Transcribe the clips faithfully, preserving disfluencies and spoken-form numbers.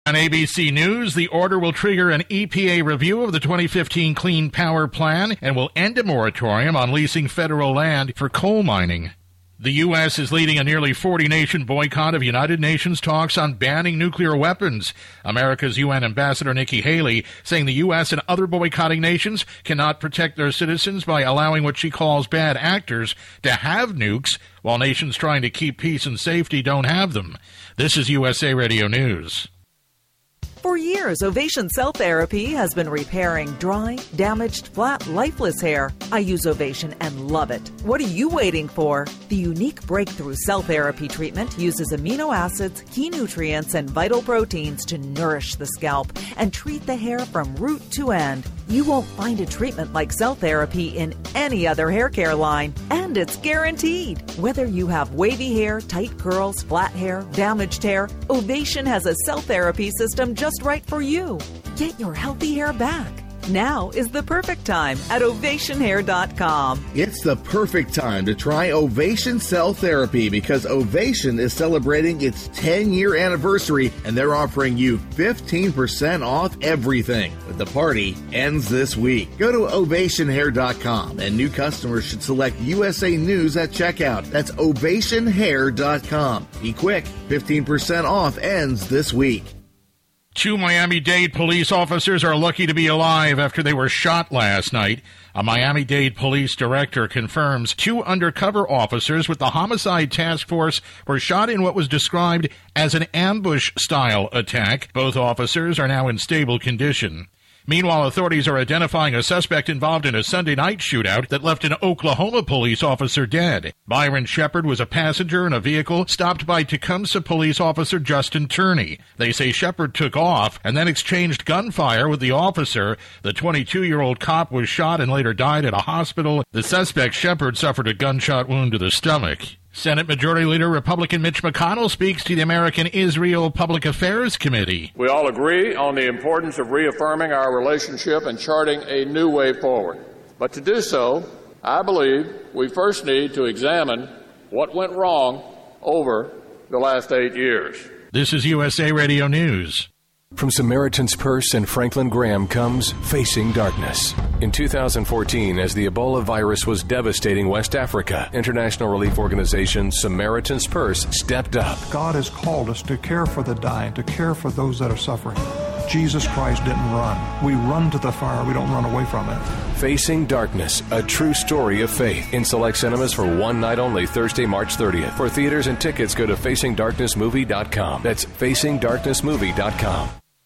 On A B C News, the order will trigger an E P A review of the twenty fifteen Clean Power Plan and will end a moratorium on leasing federal land for coal mining. The U S is leading a nearly forty-nation boycott of United Nations talks on banning nuclear weapons. America's U N Ambassador Nikki Haley saying the U S and other boycotting nations cannot protect their citizens by allowing what she calls bad actors to have nukes, while nations trying to keep peace and safety don't have them. This is U S A Radio News. For years, Ovation Cell Therapy has been repairing dry, damaged, flat, lifeless hair. I use Ovation and love it. What are you waiting for? The unique breakthrough cell therapy treatment uses amino acids, key nutrients, and vital proteins to nourish the scalp and treat the hair from root to end. You won't find a treatment like cell therapy in any other hair care line, and it's guaranteed. Whether you have wavy hair, tight curls, flat hair, damaged hair, Ovation has a cell therapy system just right for you. Get your healthy hair back. Now is the perfect time at ovation hair dot com. It's the perfect time to try Ovation Cell Therapy because Ovation is celebrating its ten-year anniversary and they're offering you fifteen percent off everything. But the party ends this week. Go to ovation hair dot com and new customers should select U S A News at checkout. That's ovation hair dot com. Be quick, fifteen percent off ends this week. Two Miami-Dade police officers are lucky to be alive after they were shot last night. A Miami-Dade police director confirms two undercover officers with the Homicide Task Force were shot in what was described as an ambush-style attack. Both officers are now in stable condition. Meanwhile, authorities are identifying a suspect involved in a Sunday night shootout that left an Oklahoma police officer dead. Byron Shepard was a passenger in a vehicle stopped by Tecumseh police officer Justin Turney. They say Shepard took off and then exchanged gunfire with the officer. The twenty-two-year-old cop was shot and later died at a hospital. The suspect, Shepard, suffered a gunshot wound to the stomach. Senate Majority Leader Republican Mitch McConnell speaks to the American-Israel Public Affairs Committee. We all agree on the importance of reaffirming our relationship and charting a new way forward. But to do so, I believe we first need to examine what went wrong over the last eight years. This is U S A Radio News. From Samaritan's Purse and Franklin Graham comes Facing Darkness. In two thousand fourteen, as the Ebola virus was devastating West Africa, international relief organization Samaritan's Purse stepped up. God has called us to care for the dying, to care for those that are suffering. Jesus Christ didn't run. We run to the fire. We don't run away from it. Facing Darkness, a true story of faith. In select cinemas for one night only, Thursday, March thirtieth. For theaters and tickets, go to facing darkness movie dot com. That's facing darkness movie dot com.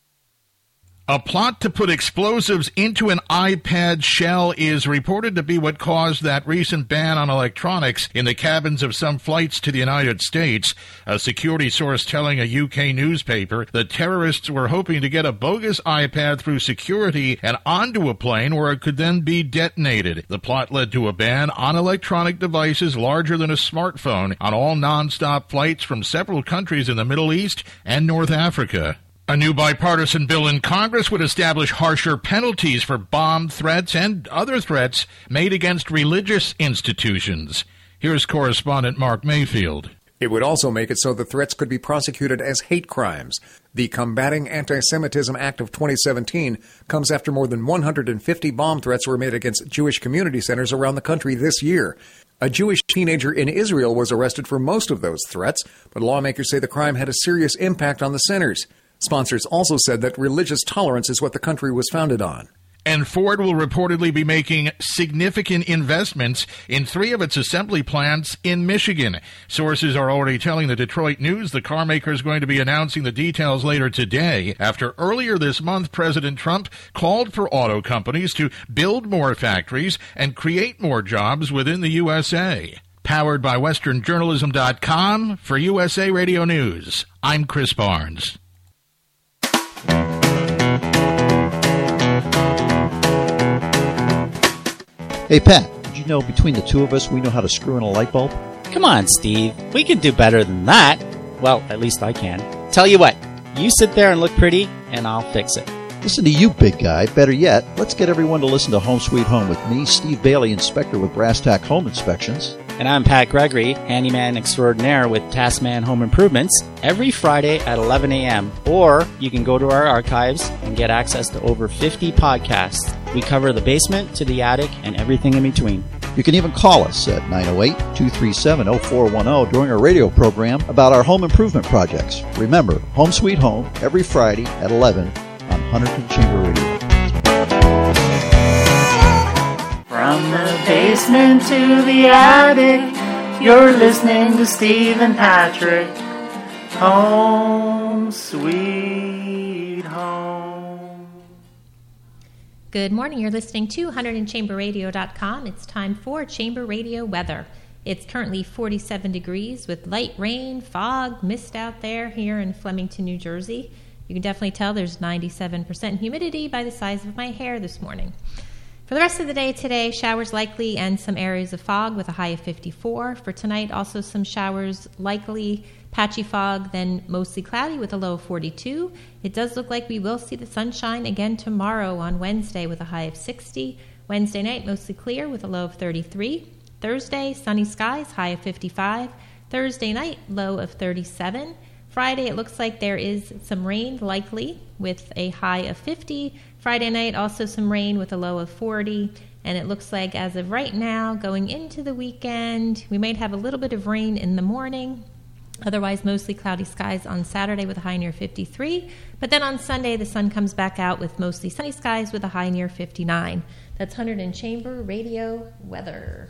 A plot to put explosives into an iPad shell is reported to be what caused that recent ban on electronics in the cabins of some flights to the United States. A security source telling a U K newspaper that terrorists were hoping to get a bogus iPad through security and onto a plane where it could then be detonated. The plot led to a ban on electronic devices larger than a smartphone on all nonstop flights from several countries in the Middle East and North Africa. A new bipartisan bill in Congress would establish harsher penalties for bomb threats and other threats made against religious institutions. Here's correspondent Mark Mayfield. It would also make it so the threats could be prosecuted as hate crimes. The Combating Anti-Semitism Act of twenty seventeen comes after more than one hundred fifty bomb threats were made against Jewish community centers around the country this year. A Jewish teenager in Israel was arrested for most of those threats, but lawmakers say the crime had a serious impact on the centers. Sponsors also said that religious tolerance is what the country was founded on. And Ford will reportedly be making significant investments in three of its assembly plants in Michigan. Sources are already telling the Detroit News the car maker is going to be announcing the details later today, after earlier this month President Trump called for auto companies to build more factories and create more jobs within the U S A. Powered by Western Journalism dot com for U S A Radio News, I'm Chris Barnes. Hey, Pat, did you know between the two of us we know how to screw in a light bulb? Come on, Steve. We can do better than that. Well, at least I can. Tell you what, you sit there and look pretty, and I'll fix it. Listen to you, big guy. Better yet, let's get everyone to listen to Home Sweet Home with me, Steve Bailey, inspector with Brass Tack Home Inspections. And I'm Pat Gregory, handyman extraordinaire with Taskman Home Improvements, every Friday at eleven a.m. Or you can go to our archives and get access to over fifty podcasts. We cover the basement to the attic and everything in between. You can even call us at nine oh eight, two three seven, oh four one oh during our radio program about our home improvement projects. Remember, Home Sweet Home, every Friday at eleven on Hunterdon Chamber Radio. From the basement to the attic, you're listening to Steve and Patrick. Home Sweet Home. Good morning. You're listening to Hunterdon Chamber Radio dot com. It's time for Chamber Radio weather. It's currently forty-seven degrees with light rain, fog, mist out there here in Flemington, New Jersey. You can definitely tell there's ninety-seven percent humidity by the size of my hair this morning. For the rest of the day today, showers likely and some areas of fog with a high of fifty-four. For tonight, also some showers likely, patchy fog, then mostly cloudy with a low of forty-two. It does look like we will see the sunshine again tomorrow on Wednesday with a high of sixty. Wednesday night, mostly clear with a low of thirty-three. Thursday, sunny skies, high of fifty-five. Thursday night, low of thirty-seven. Friday, it looks like there is some rain likely with a high of fifty. Friday night, also some rain with a low of forty. And it looks like as of right now, going into the weekend, we might have a little bit of rain in the morning. Otherwise, mostly cloudy skies on Saturday with a high near fifty-three. But then on Sunday, the sun comes back out with mostly sunny skies with a high near fifty-nine. That's Hunterdon Chamber Radio weather.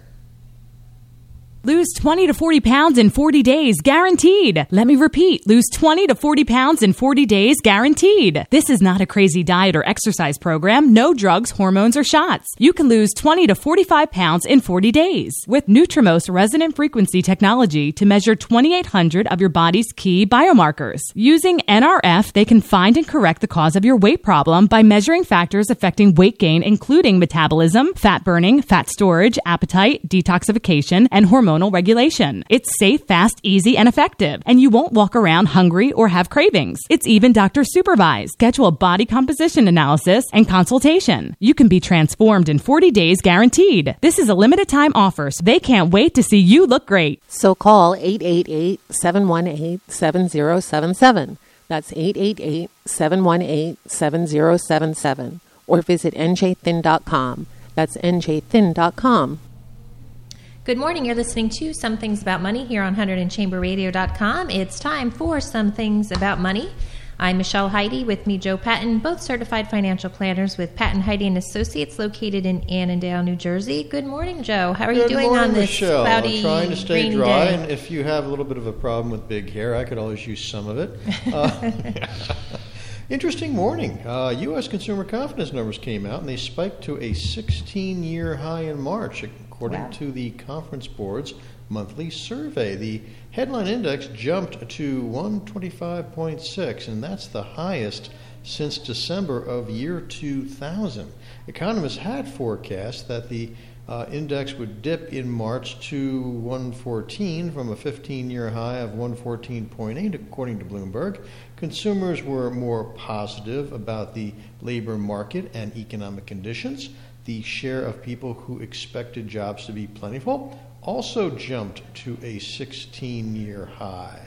Lose twenty to forty pounds in forty days, guaranteed. Let me repeat, lose twenty to forty pounds in forty days, guaranteed. This is not a crazy diet or exercise program. No drugs, hormones, or shots. You can lose twenty to forty-five pounds in forty days with Nutrimost resonant frequency technology to measure twenty-eight hundred of your body's key biomarkers. Using N R F, they can find and correct the cause of your weight problem by measuring factors affecting weight gain, including metabolism, fat burning, fat storage, appetite, detoxification, and hormone regulation. It's safe, fast, easy, and effective, and you won't walk around hungry or have cravings. It's even doctor supervised. Schedule a body composition analysis and consultation. You can be transformed in forty days guaranteed. This is a limited time offer, so they can't wait to see you look great. So call eight eight eight, seven one eight, seven zero seven seven. That's eight eight eight, seven one eight, seven zero seven seven. Or visit N J thin dot com. That's N J thin dot com. Good morning. You're listening to Some Things About Money here on Hunterdon Chamber Radio dot com. It's time for Some Things About Money. I'm Michelle Heidi, with me Joe Patton, both certified financial planners with Patton, Heidi and Associates located in Annandale, New Jersey. Good morning, Joe. How are Good you doing morning, on this Michelle. cloudy, I'm trying to stay rainy dry, day? and if you have a little bit of a problem with big hair, I could always use some of it. Uh, Interesting morning. Uh, U S consumer confidence numbers came out, and they spiked to a sixteen-year high in March, according Wow. to the Conference Board's monthly survey. The headline index jumped to one twenty-five point six, and that's the highest since December of year two thousand. Economists had forecast that the uh, index would dip in March to one fourteen from a fifteen-year high of one fourteen point eight, according to Bloomberg. Consumers were more positive about the labor market and economic conditions. The share of people who expected jobs to be plentiful also jumped to a sixteen-year high.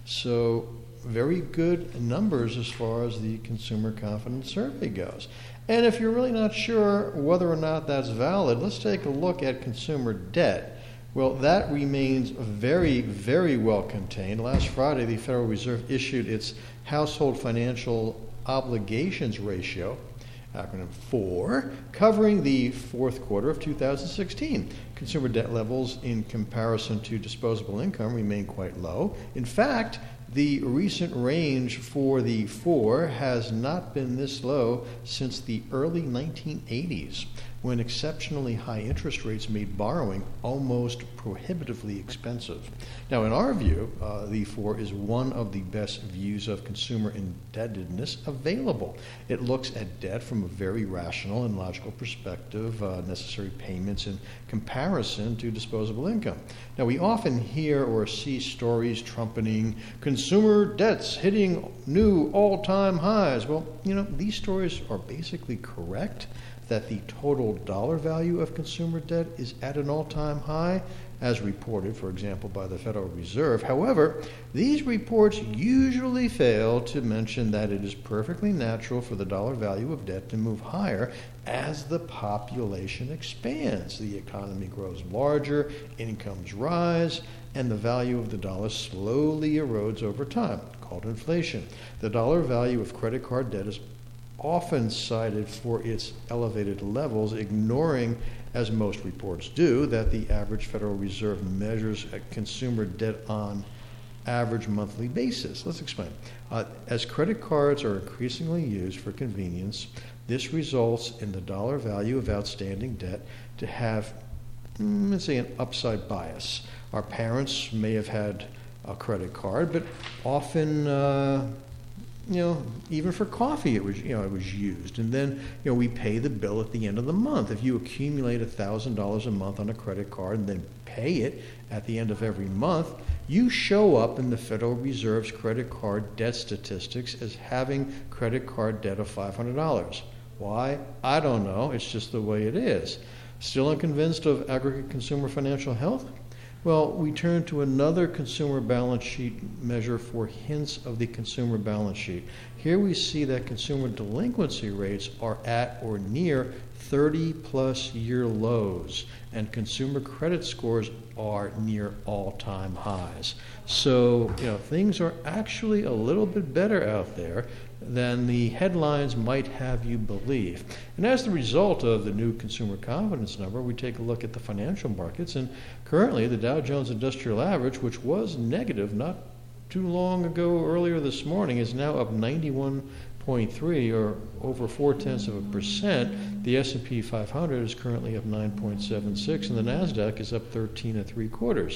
So very good numbers as far as the consumer confidence survey goes. And if you're really not sure whether or not that's valid, let's take a look at consumer debt. Well, that remains very, very well contained. Last Friday, the Federal Reserve issued its Household Financial Obligations Ratio, acronym FOUR, covering the fourth quarter of two thousand sixteen. Consumer debt levels in comparison to disposable income remain quite low. In fact, the recent range for the four has not been this low since the early nineteen eighties, when exceptionally high interest rates made borrowing almost prohibitively expensive. Now, in our view, uh, the four is one of the best views of consumer indebtedness available. It looks at debt from a very rational and logical perspective, uh, necessary payments in comparison to disposable income. Now, we often hear or see stories trumpeting consumer debts hitting new all-time highs. Well, you know, these stories are basically correct, that the total dollar value of consumer debt is at an all-time high, as reported, for example, by the Federal Reserve. However, these reports usually fail to mention that it is perfectly natural for the dollar value of debt to move higher as the population expands. The economy grows larger, incomes rise, and the value of the dollar slowly erodes over time, called inflation. The dollar value of credit card debt is often cited for its elevated levels, ignoring, as most reports do, that the average Federal Reserve measures consumer debt on average monthly basis. Let's explain. Uh, as credit cards are increasingly used for convenience, this results in the dollar value of outstanding debt to have, mm, let's say, an upside bias. Our parents may have had a credit card, but often uh, you know, even for coffee, it was, you know, it was used. And then, you know, we pay the bill at the end of the month. If you accumulate one thousand dollars a month on a credit card and then pay it at the end of every month, you show up in the Federal Reserve's credit card debt statistics as having credit card debt of five hundred dollars. Why? I don't know. It's just the way it is. Still unconvinced of aggregate consumer financial health? Well, we turn to another consumer balance sheet measure for hints of the consumer balance sheet. Here we see that consumer delinquency rates are at or near thirty plus year lows, and consumer credit scores are near all-time highs. So, you know, things are actually a little bit better out there than the headlines might have you believe. And as the result of the new consumer confidence number, we take a look at the financial markets, and currently the Dow Jones Industrial Average, which was negative not too long ago, earlier this morning, is now up ninety-one point three, or over four-tenths of a percent. The S and P five hundred is currently up nine point seven six, and the NASDAQ is up thirteen and three quarters.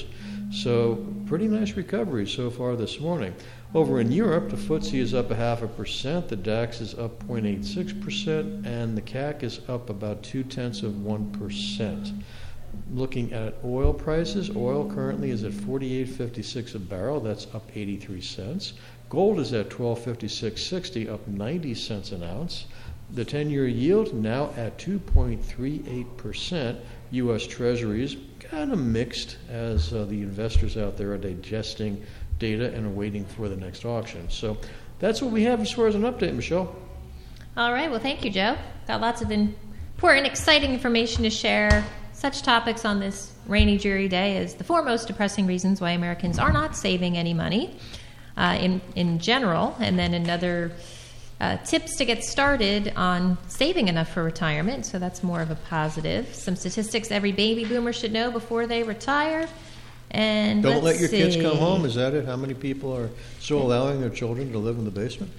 So pretty nice recovery so far this morning. Over in Europe, the F T S E is up a half a percent, the DAX is up zero point eight six percent, and the C A C is up about two-tenths of one percent. Looking at oil prices, oil currently is at forty-eight fifty-six a barrel, that's up eighty-three cents. Gold is at twelve fifty-six sixty, up ninety cents an ounce. The ten-year yield now at two point three eight percent. U S Treasuries kind of mixed as uh, the investors out there are digesting data and are waiting for the next auction. So that's what we have as far as an update, Michelle. All right. Well, thank you, Joe. Got lots of important, exciting information to share. Such topics on this rainy, dreary day as the four most depressing reasons why Americans are not saving any money uh, in, in general, and then another uh, tips to get started on saving enough for retirement. So that's more of a positive. Some statistics every baby boomer should know before they retire. And Don't let your see. kids come home. Is that it? How many people are still allowing their children to live in the basement?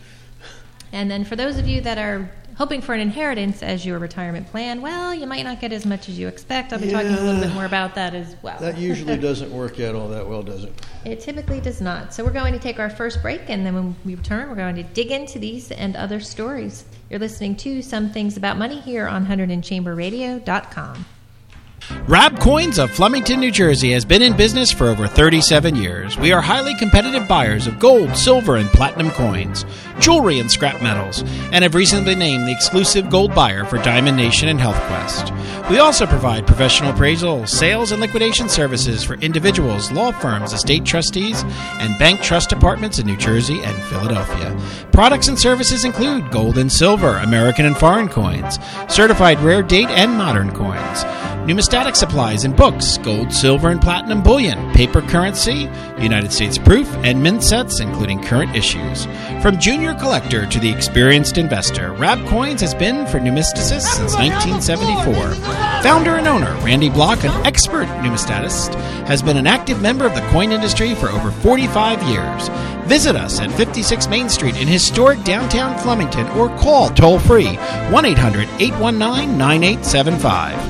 And then for those of you that are hoping for an inheritance as your retirement plan, well, you might not get as much as you expect. I'll be yeah. talking a little bit more about that as well. That usually doesn't work out all that well, does it? It typically does not. So we're going to take our first break, and then when we return, we're going to dig into these and other stories. You're listening to Some Things About Money here on one hundred chamber radio dot com. Rab Coins of Flemington, New Jersey has been in business for over thirty-seven years. We are highly competitive buyers of gold, silver, and platinum coins, jewelry, and scrap metals, and have recently been named the exclusive gold buyer for Diamond Nation and HealthQuest. We also provide professional appraisal, sales, and liquidation services for individuals, law firms, estate trustees, and bank trust departments in New Jersey and Philadelphia. Products and services include gold and silver, American and foreign coins, certified rare date and modern coins, numismatic supplies and books, gold, silver, and platinum bullion, paper currency, United States proof, and mint sets, including current issues. From junior collector to the experienced investor, Rab Coins has been for numisticists since nineteen seventy-four. Founder and owner Randy Block, an expert numismatist, has been an active member of the coin industry for over forty-five years. Visit us at fifty-six Main Street in historic downtown Flemington or call toll-free one eight hundred, eight one nine, nine eight seven five.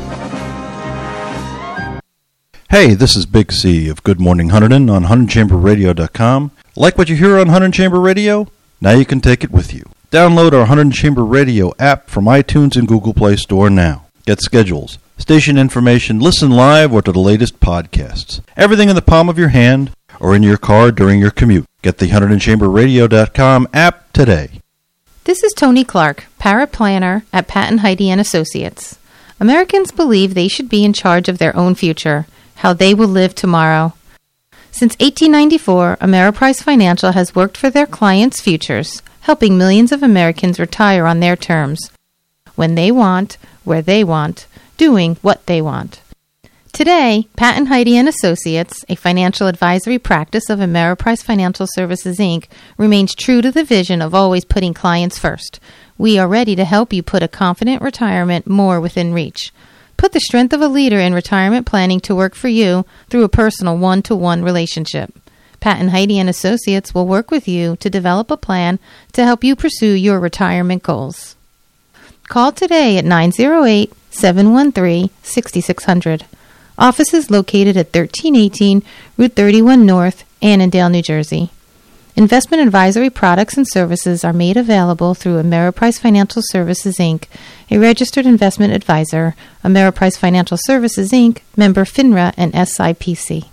Hey, this is Big C of Good Morning Hunterdon on one hundred chamber radio dot com. Like what you hear on one hundred Chamber Radio? Now you can take it with you. Download our one hundred Chamber Radio app from iTunes and Google Play Store now. Get schedules, station information, listen live, or to the latest podcasts. Everything in the palm of your hand or in your car during your commute. Get the one hundred chamber radio dot com app today. This is Tony Clark, paraplanner at Pat and Heidi and Associates. Americans believe they should be in charge of their own future, how they will live tomorrow. Since eighteen ninety-four, Ameriprise Financial has worked for their clients' futures, helping millions of Americans retire on their terms, when they want, where they want, doing what they want. Today, Pat and Heidi and Associates, a financial advisory practice of Ameriprise Financial Services, Incorporated, remains true to the vision of always putting clients first. We are ready to help you put a confident retirement more within reach. Put the strength of a leader in retirement planning to work for you through a personal one-to-one relationship. Pat and Heidi and Associates will work with you to develop a plan to help you pursue your retirement goals. Call today at nine oh eight, seven one three, six six zero zero. Office is located at thirteen eighteen Route thirty-one North, Annandale, New Jersey. Investment advisory products and services are made available through Ameriprise Financial Services, Incorporated, a registered investment advisor. Ameriprise Financial Services, Incorporated, member FINRA and S I P C.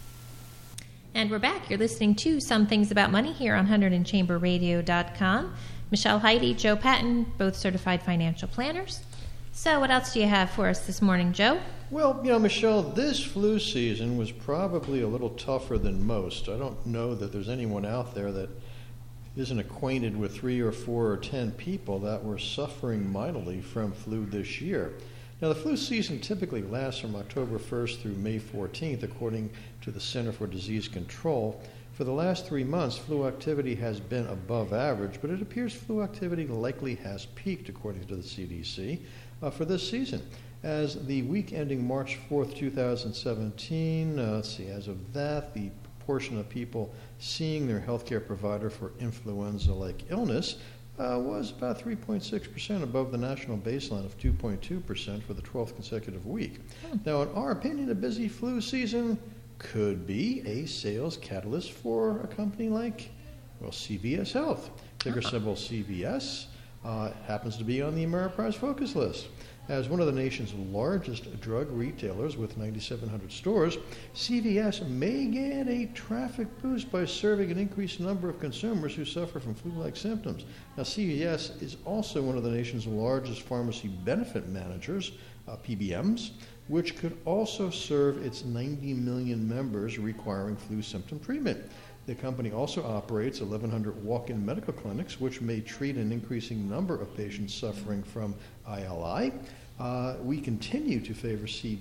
And we're back. You're listening to Some Things About Money here on one hundred chamber radio dot com. Michelle Heidi, Joe Patton, both certified financial planners. So what else do you have for us this morning, Joe? Well, you know, Michelle, this flu season was probably a little tougher than most. I don't know that there's anyone out there that isn't acquainted with three or four or ten people that were suffering mightily from flu this year. Now, the flu season typically lasts from October first through May fourteenth, according to the Center for Disease Control. For the last three months, flu activity has been above average, but it appears flu activity likely has peaked, according to the C D C, uh, for this season. As the week ending March fourth, two thousand seventeen, uh, let's see, as of that, the proportion of people seeing their healthcare provider for influenza-like illness uh, was about three point six percent above the national baseline of two point two percent for the twelfth consecutive week. Hmm. Now, in our opinion, a busy flu season could be a sales catalyst for a company like, well, C V S Health. Ticker symbol C V S uh, happens to be on the Ameriprise Focus list. As one of the nation's largest drug retailers with ninety-seven hundred stores, C V S may get a traffic boost by serving an increased number of consumers who suffer from flu-like symptoms. Now, C V S is also one of the nation's largest pharmacy benefit managers, uh, P B Ms, which could also serve its ninety million members requiring flu symptom treatment. The company also operates eleven hundred walk-in medical clinics, which may treat an increasing number of patients suffering from I L I. Uh, we continue to favor C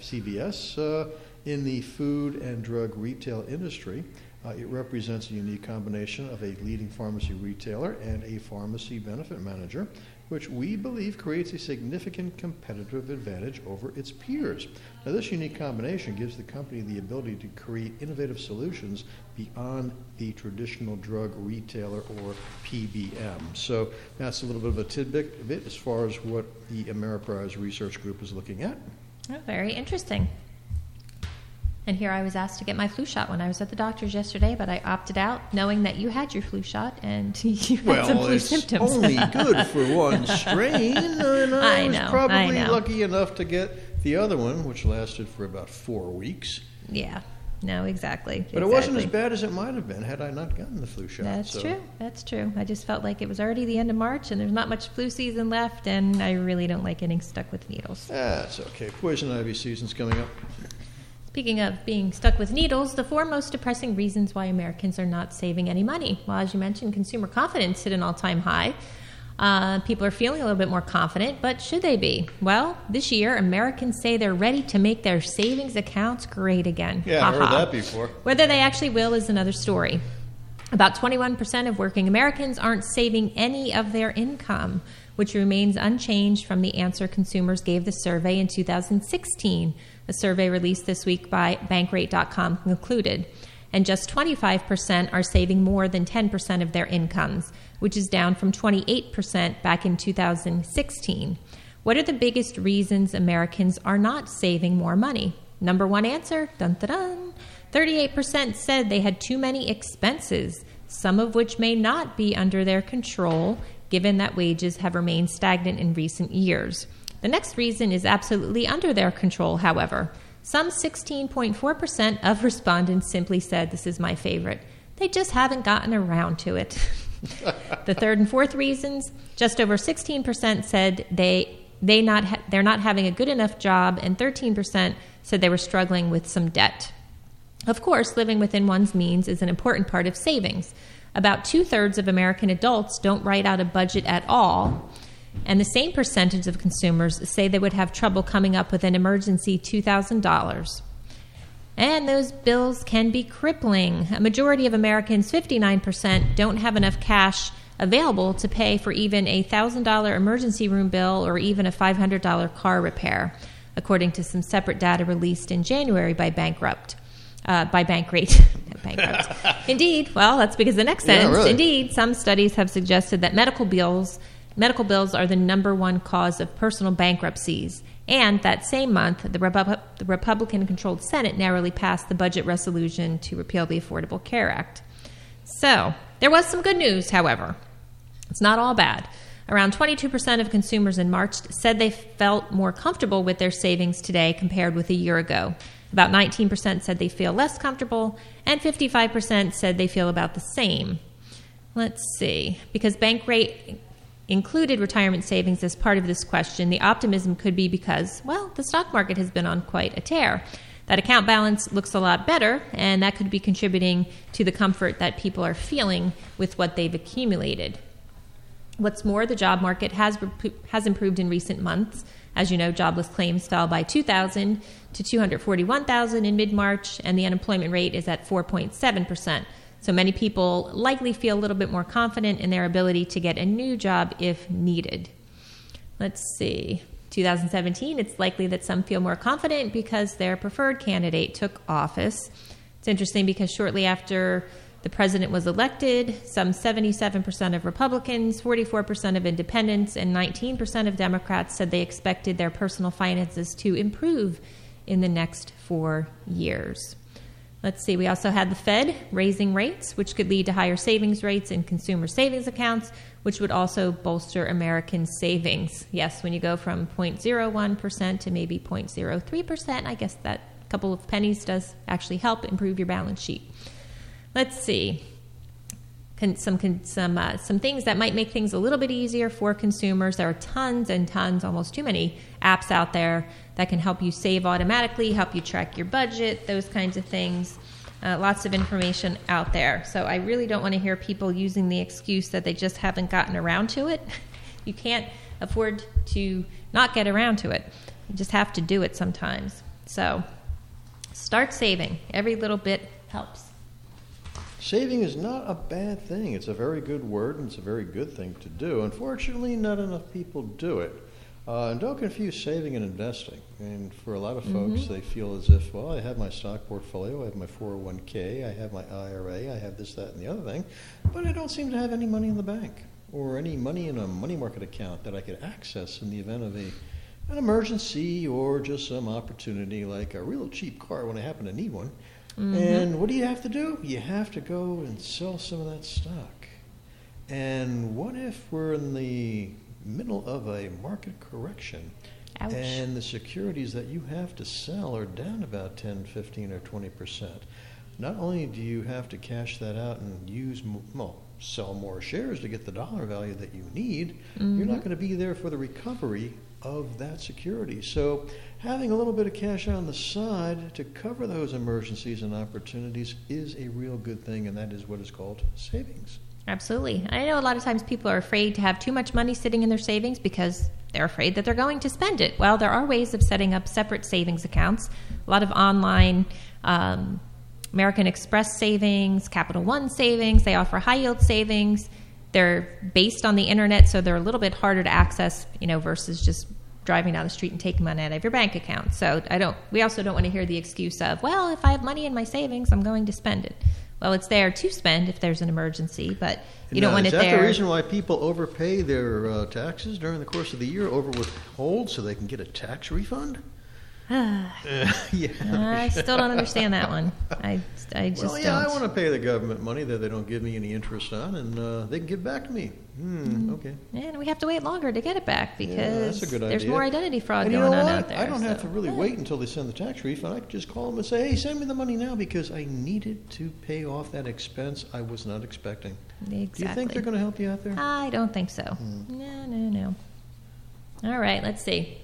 V S uh, in the food and drug retail industry. Uh, it represents a unique combination of a leading pharmacy retailer and a pharmacy benefit manager, which we believe creates a significant competitive advantage over its peers. Now, this unique combination gives the company the ability to create innovative solutions beyond the traditional drug retailer or P B M. So that's a little bit of a tidbit of it as far as what the Ameriprise Research Group is looking at. Oh, very interesting. And here I was asked to get my flu shot when I was at the doctor's yesterday, but I opted out knowing that you had your flu shot and you had well, some flu it's symptoms. Only good for one strain. And I, I was know, probably I know. lucky enough to get the other one, which lasted for about four weeks. Yeah, no, exactly. But exactly. it wasn't as bad as it might have been had I not gotten the flu shot. That's so. true. That's true. I just felt like it was already the end of March and there's not much flu season left, and I really don't like getting stuck with needles. That's okay. Poison ivy season's coming up. Speaking of being stuck with needles, the four most depressing reasons why Americans are not saving any money. Well, as you mentioned, consumer confidence hit an all-time high. Uh, people are feeling a little bit more confident, but should they be? Well, this year, Americans say they're ready to make their savings accounts great again. Yeah, I've heard that before. Whether they actually will is another story. About twenty-one percent of working Americans aren't saving any of their income, which remains unchanged from the answer consumers gave the survey in two thousand sixteen. A survey released this week by Bankrate dot com concluded. And just twenty-five percent are saving more than ten percent of their incomes, which is down from twenty-eight percent back in two thousand sixteen. What are the biggest reasons Americans are not saving more money? Number one answer, dun dun dun, thirty-eight percent said they had too many expenses, some of which may not be under their control, given that wages have remained stagnant in recent years. The next reason is absolutely under their control, however. Some sixteen point four percent of respondents simply said, this is my favorite, they just haven't gotten around to it. The third and fourth reasons, just over sixteen percent said they they not ha- they're not having a good enough job, and thirteen percent said they were struggling with some debt. Of course, living within one's means is an important part of savings. About two-thirds of American adults don't write out a budget at all, and the same percentage of consumers say they would have trouble coming up with an emergency two thousand dollars. And those bills can be crippling. A majority of Americans, fifty-nine percent, don't have enough cash available to pay for even a one thousand dollars emergency room bill or even a five hundred dollars car repair, according to some separate data released in January by Bankrupt. Uh, by Bankrate. Bankrupt. Indeed, well, that's because the next sentence. Yeah, really. Indeed, some studies have suggested that medical bills medical bills are the number one cause of personal bankruptcies. And that same month, the, Repu- the Republican-controlled Senate narrowly passed the budget resolution to repeal the Affordable Care Act. So, there was some good news, however. It's not all bad. Around twenty-two percent of consumers in March said they felt more comfortable with their savings today compared with a year ago. About nineteen percent said they feel less comfortable, and fifty-five percent said they feel about the same. Let's see. Because Bankrate included retirement savings as part of this question, the optimism could be because, well, the stock market has been on quite a tear. That account balance looks a lot better, and that could be contributing to the comfort that people are feeling with what they've accumulated. What's more, the job market has has improved in recent months. As you know, jobless claims fell by two thousand to two hundred forty-one thousand in mid-March, and the unemployment rate is at four point seven percent. So many people likely feel a little bit more confident in their ability to get a new job if needed. Let's see. twenty seventeen, it's likely that some feel more confident because their preferred candidate took office. It's interesting because shortly after the president was elected, some seventy-seven percent of Republicans, forty-four percent of independents, and nineteen percent of Democrats said they expected their personal finances to improve in the next four years. Let's see, we also had the Fed raising rates, which could lead to higher savings rates in consumer savings accounts, which would also bolster American savings. Yes, when you go from zero point zero one percent to maybe zero point zero three percent, I guess that couple of pennies does actually help improve your balance sheet. Let's see. Con- some con- some uh, some things that might make things a little bit easier for consumers. There are tons and tons, almost too many apps out there that can help you save automatically, help you track your budget, those kinds of things. Uh, lots of information out there. So I really don't want to hear people using the excuse that they just haven't gotten around to it. You can't afford to not get around to it. You just have to do it sometimes. So start saving. Every little bit helps. Saving is not a bad thing. It's a very good word, and it's a very good thing to do. Unfortunately, not enough people do it. Uh, and don't confuse saving and investing. And for a lot of folks, mm-hmm. they feel as if, well, I have my stock portfolio, I have my four oh one k, I have my I R A, I have this, that, and the other thing, but I don't seem to have any money in the bank or any money in a money market account that I could access in the event of a an emergency or just some opportunity like a real cheap car when I happen to need one. Mm-hmm. And what do you have to do? You have to go and sell some of that stock. And what if we're in the middle of a market correction Ouch. And the securities that you have to sell are down about ten, fifteen, or twenty percent? Not only do you have to cash that out and use, well, sell more shares to get the dollar value that you need, mm-hmm. you're not going to be there for the recovery of that security. So having a little bit of cash on the side to cover those emergencies and opportunities is a real good thing, and that is what is called savings. Absolutely. I know a lot of times people are afraid to have too much money sitting in their savings because they're afraid that they're going to spend it. Well, there are ways of setting up separate savings accounts. A lot of online um, American Express savings, Capital One savings. They offer high-yield savings. They're based on the internet, so they're a little bit harder to access, you know, versus just driving down the street and taking money out of your bank account. So I don't. We also don't want to hear the excuse of, well, if I have money in my savings, I'm going to spend it. Well, it's there to spend if there's an emergency, but you now, don't want it there. Is that the reason why people overpay their uh, taxes during the course of the year, over withhold so they can get a tax refund? uh, yeah. I still don't understand that one. I, I just well, yeah, don't. I want to pay the government money that they don't give me any interest on, and uh, they can give back to me. Hmm, okay. And we have to wait longer to get it back because yeah, that's a good there's idea. more identity fraud and you going know on what? out there. I don't so. have to really yeah. wait until they send the tax refund. I can just call them and say, hey, send me the money now because I needed to pay off that expense I was not expecting. Exactly. Do you think they're going to help you out there? I don't think so. Hmm. No, no, no. All right, let's see.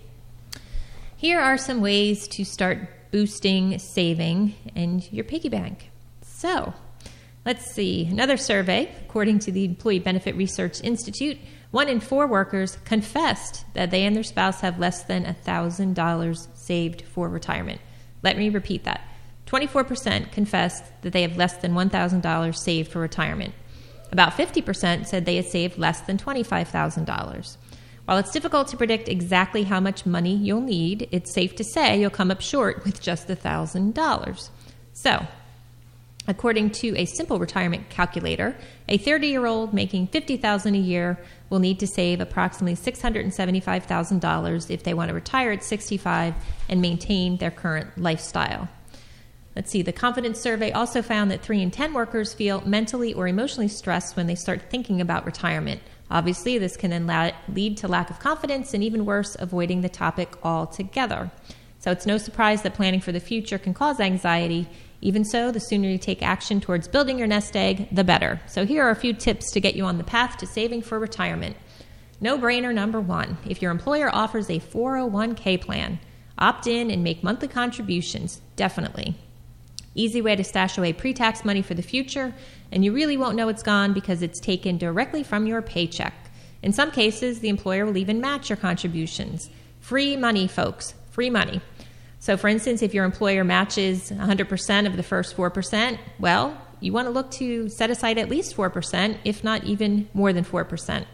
Here are some ways to start boosting saving in your piggy bank. So, let's see. Another survey, according to the Employee Benefit Research Institute, one in four workers confessed that they and their spouse have less than one thousand dollars saved for retirement. Let me repeat that. twenty-four percent confessed that they have less than one thousand dollars saved for retirement. About fifty percent said they had saved less than twenty-five thousand dollars. While it's difficult to predict exactly how much money you'll need, it's safe to say you'll come up short with just one thousand dollars. So, according to a simple retirement calculator, a thirty-year-old making fifty thousand dollars a year will need to save approximately six hundred seventy-five thousand dollars if they want to retire at sixty-five and maintain their current lifestyle. Let's see, the confidence survey also found that three in ten workers feel mentally or emotionally stressed when they start thinking about retirement. Obviously, this can then la- lead to lack of confidence and, even worse, avoiding the topic altogether. So it's no surprise that planning for the future can cause anxiety. Even so, the sooner you take action towards building your nest egg, the better. So here are a few tips to get you on the path to saving for retirement. No-brainer number one. If your employer offers a four oh one k plan, opt in and make monthly contributions, definitely. Easy way to stash away pre-tax money for the future, and you really won't know it's gone because it's taken directly from your paycheck. In some cases, the employer will even match your contributions. Free money, folks. Free money. So, for instance, if your employer matches one hundred percent of the first four percent, well, you want to look to set aside at least four percent, if not even more than four percent.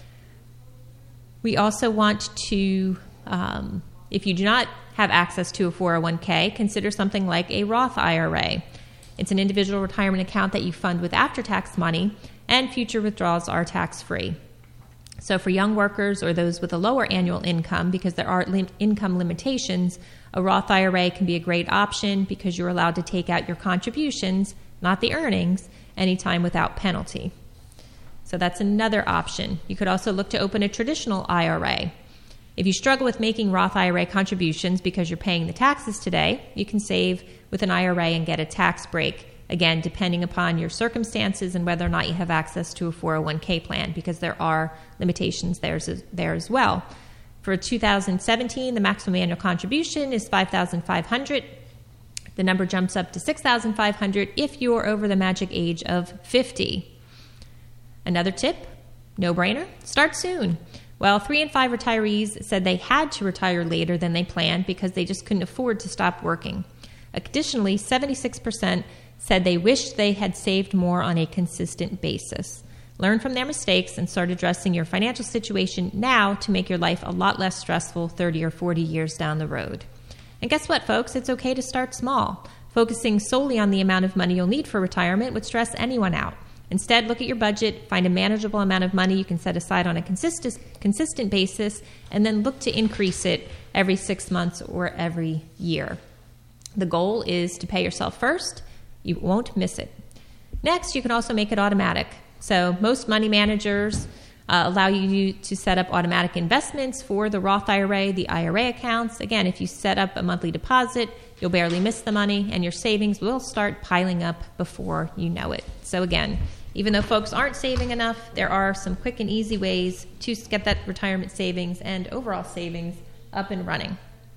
We also want to, um, if you do not have access to a four oh one k, consider something like a Roth I R A. It's an individual retirement account that you fund with after-tax money, and future withdrawals are tax-free. So for young workers or those with a lower annual income, because there are lim- income limitations, a Roth I R A can be a great option because you're allowed to take out your contributions, not the earnings, anytime without penalty. So that's another option. You could also look to open a traditional I R A. If you struggle with making Roth I R A contributions because you're paying the taxes today, you can save with an I R A and get a tax break, again, depending upon your circumstances and whether or not you have access to a four oh one k plan, because there are limitations there as, there as well. For two thousand seventeen, the maximum annual contribution is five thousand five hundred dollars. The number jumps up to six thousand five hundred dollars if you're over the magic age of fifty. Another tip, no-brainer, start soon. Well, three in five retirees said they had to retire later than they planned because they just couldn't afford to stop working. Additionally, seventy-six percent said they wished they had saved more on a consistent basis. Learn from their mistakes and start addressing your financial situation now to make your life a lot less stressful thirty or forty years down the road. And guess what, folks? It's okay to start small. Focusing solely on the amount of money you'll need for retirement would stress anyone out. Instead, look at your budget, find a manageable amount of money you can set aside on a consistent, consistent basis, and then look to increase it every six months or every year. The goal is to pay yourself first. You won't miss it. Next, you can also make it automatic. So most money managers uh, allow you to set up automatic investments for the Roth I R A, the I R A accounts. Again, if you set up a monthly deposit, you'll barely miss the money, and your savings will start piling up before you know it. So again, even though folks aren't saving enough, there are some quick and easy ways to get that retirement savings and overall savings up and running.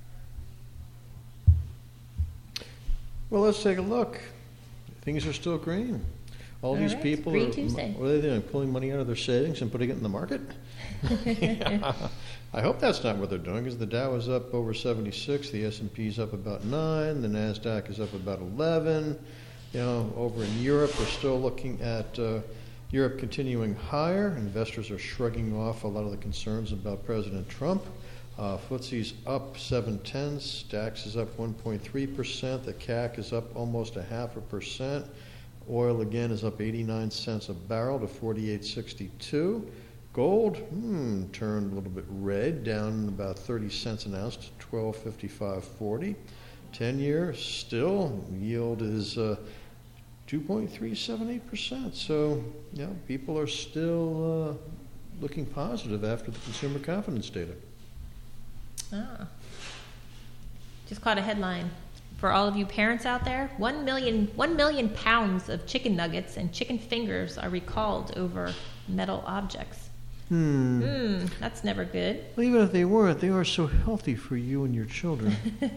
Well, let's take a look. Things are still green. All, All these right. people, Green are, Tuesday. what are they doing? Pulling money out of their savings and putting it in the market? Yeah. I hope that's not what they're doing, because the Dow is up over seventy-six, the S and P is up about nine, the NASDAQ is up about eleven. You know, over in Europe, we're still looking at uh, Europe continuing higher. Investors are shrugging off a lot of the concerns about President Trump. Uh, F T S E's up seven tenths, DAX is up one point three percent, the C A C is up almost a half a percent. Oil again is up eighty-nine cents a barrel to forty-eight sixty-two. Gold hmm, turned a little bit red, down about thirty cents an ounce to twelve fifty-five forty. ten-year still yield is uh, two point three seven eight percent. So, yeah, people are still uh, looking positive after the consumer confidence data. Ah. Just caught a headline for all of you parents out there. One million, one million pounds of chicken nuggets and chicken fingers are recalled over metal objects. Hmm. Hmm, that's never good. Well, even if they weren't, they are so healthy for you and your children.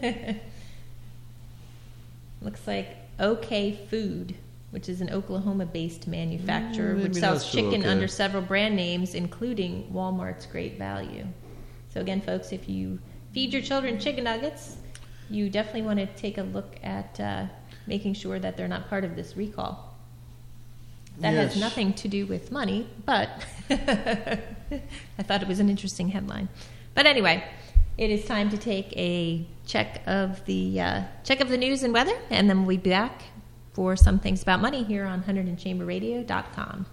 Looks like OK Food, which is an Oklahoma-based manufacturer, Mm, which maybe sells not so chicken okay. under several brand names, including Walmart's Great Value. So again, folks, if you feed your children chicken nuggets, you definitely want to take a look at uh, making sure that they're not part of this recall. That Yes. has nothing to do with money, but I thought it was an interesting headline. But anyway, it is time to take a check of the uh, check of the news and weather, and then we'll be back for some things about money here on one hundred and chamber radio dot com.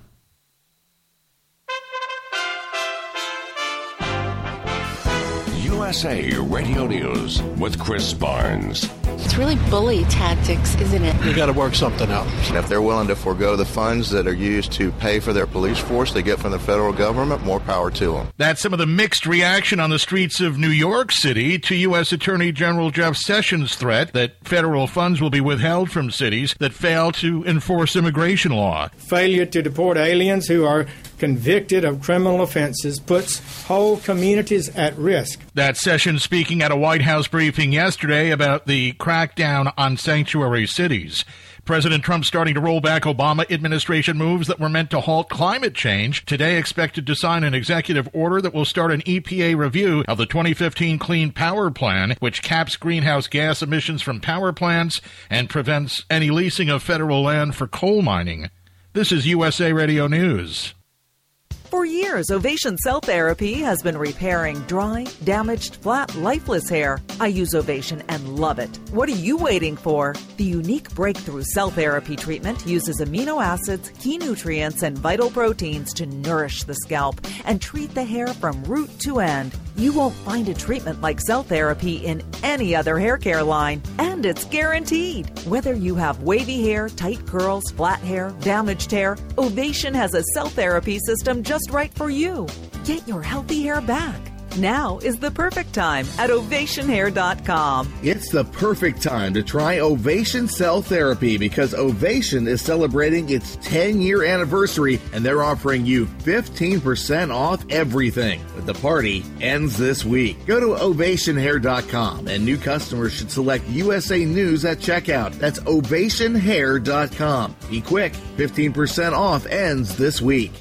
U S A Radio News with Chris Barnes. It's really bully tactics, isn't it? You got to work something out. And if they're willing to forego the funds that are used to pay for their police force they get from the federal government, more power to them. That's some of the mixed reaction on the streets of New York City to U S. Attorney General Jeff Sessions' threat that federal funds will be withheld from cities that fail to enforce immigration law. Failure to deport aliens who are convicted of criminal offenses puts whole communities at risk. That's Sessions speaking at a White House briefing yesterday about the crackdown on sanctuary cities. President Trump starting to roll back Obama administration moves that were meant to halt climate change. Today expected to sign an executive order that will start an E P A review of the twenty fifteen Clean Power Plan, which caps greenhouse gas emissions from power plants and prevents any leasing of federal land for coal mining. This is U S A Radio News. For years, Ovation Cell Therapy has been repairing dry, damaged, flat, lifeless hair. I use Ovation and love it. What are you waiting for? The unique breakthrough cell therapy treatment uses amino acids, key nutrients, and vital proteins to nourish the scalp and treat the hair from root to end. You won't find a treatment like cell therapy in any other hair care line, and it's guaranteed. Whether you have wavy hair, tight curls, flat hair, damaged hair, Ovation has a cell therapy system just right for you. Get your healthy hair back. Now is the perfect time at ovation hair dot com. It's the perfect time to try Ovation Cell Therapy because Ovation is celebrating its ten-year anniversary and they're offering you fifteen percent off everything. But the party ends this week. Go to ovation hair dot com and new customers should select U S A News at checkout. That's ovation hair dot com. Be quick, fifteen percent off ends this week.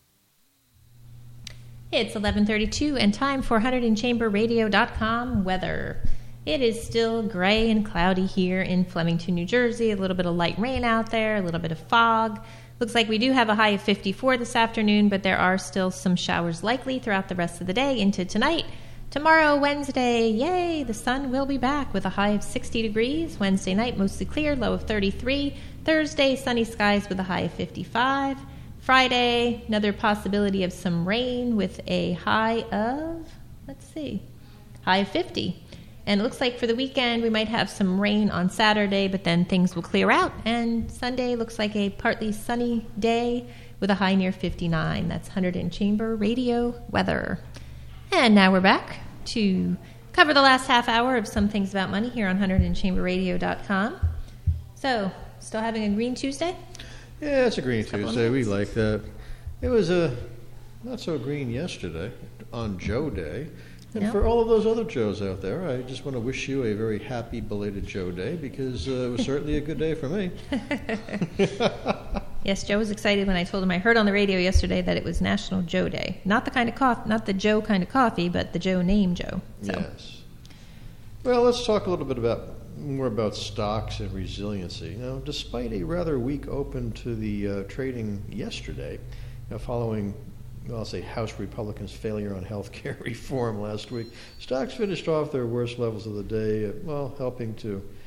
It's eleven thirty-two and time for one hundred and chamber radio dot com weather. It is still gray and cloudy here in Flemington, New Jersey. A little bit of light rain out there, a little bit of fog. Looks like we do have a high of fifty-four this afternoon, but there are still some showers likely throughout the rest of the day into tonight. Tomorrow, Wednesday, yay, the sun will be back with a high of sixty degrees. Wednesday night, mostly clear, low of thirty-three. Thursday, sunny skies with a high of fifty-five. Friday, another possibility of some rain with a high of, let's see, high of fifty. And it looks like for the weekend we might have some rain on Saturday, but then things will clear out. And Sunday looks like a partly sunny day with a high near fifty-nine. That's one hundred in Chamber Radio weather. And now we're back to cover the last half hour of Some Things About Money here on one hundred in chamber radio dot com. So, still having a green Tuesday? Yeah, it's a green Tuesday. We like that. It was a not so green yesterday on Joe Day. And Yep. for all of those other Joes out there, I just want to wish you a very happy belated Joe Day because uh, it was certainly a good day for me. Yes, Joe was excited when I told him I heard on the radio yesterday that it was National Joe Day. Not the kind of coffee, not the Joe kind of coffee, but the Joe name Joe. So. Yes. Well, let's talk a little bit about more about stocks and resiliency. Now, despite a rather weak open to the uh, trading yesterday, you know, following, well, I'll say, House Republicans' failure on health care reform last week, stocks finished off their worst levels of the day, uh, well, helping to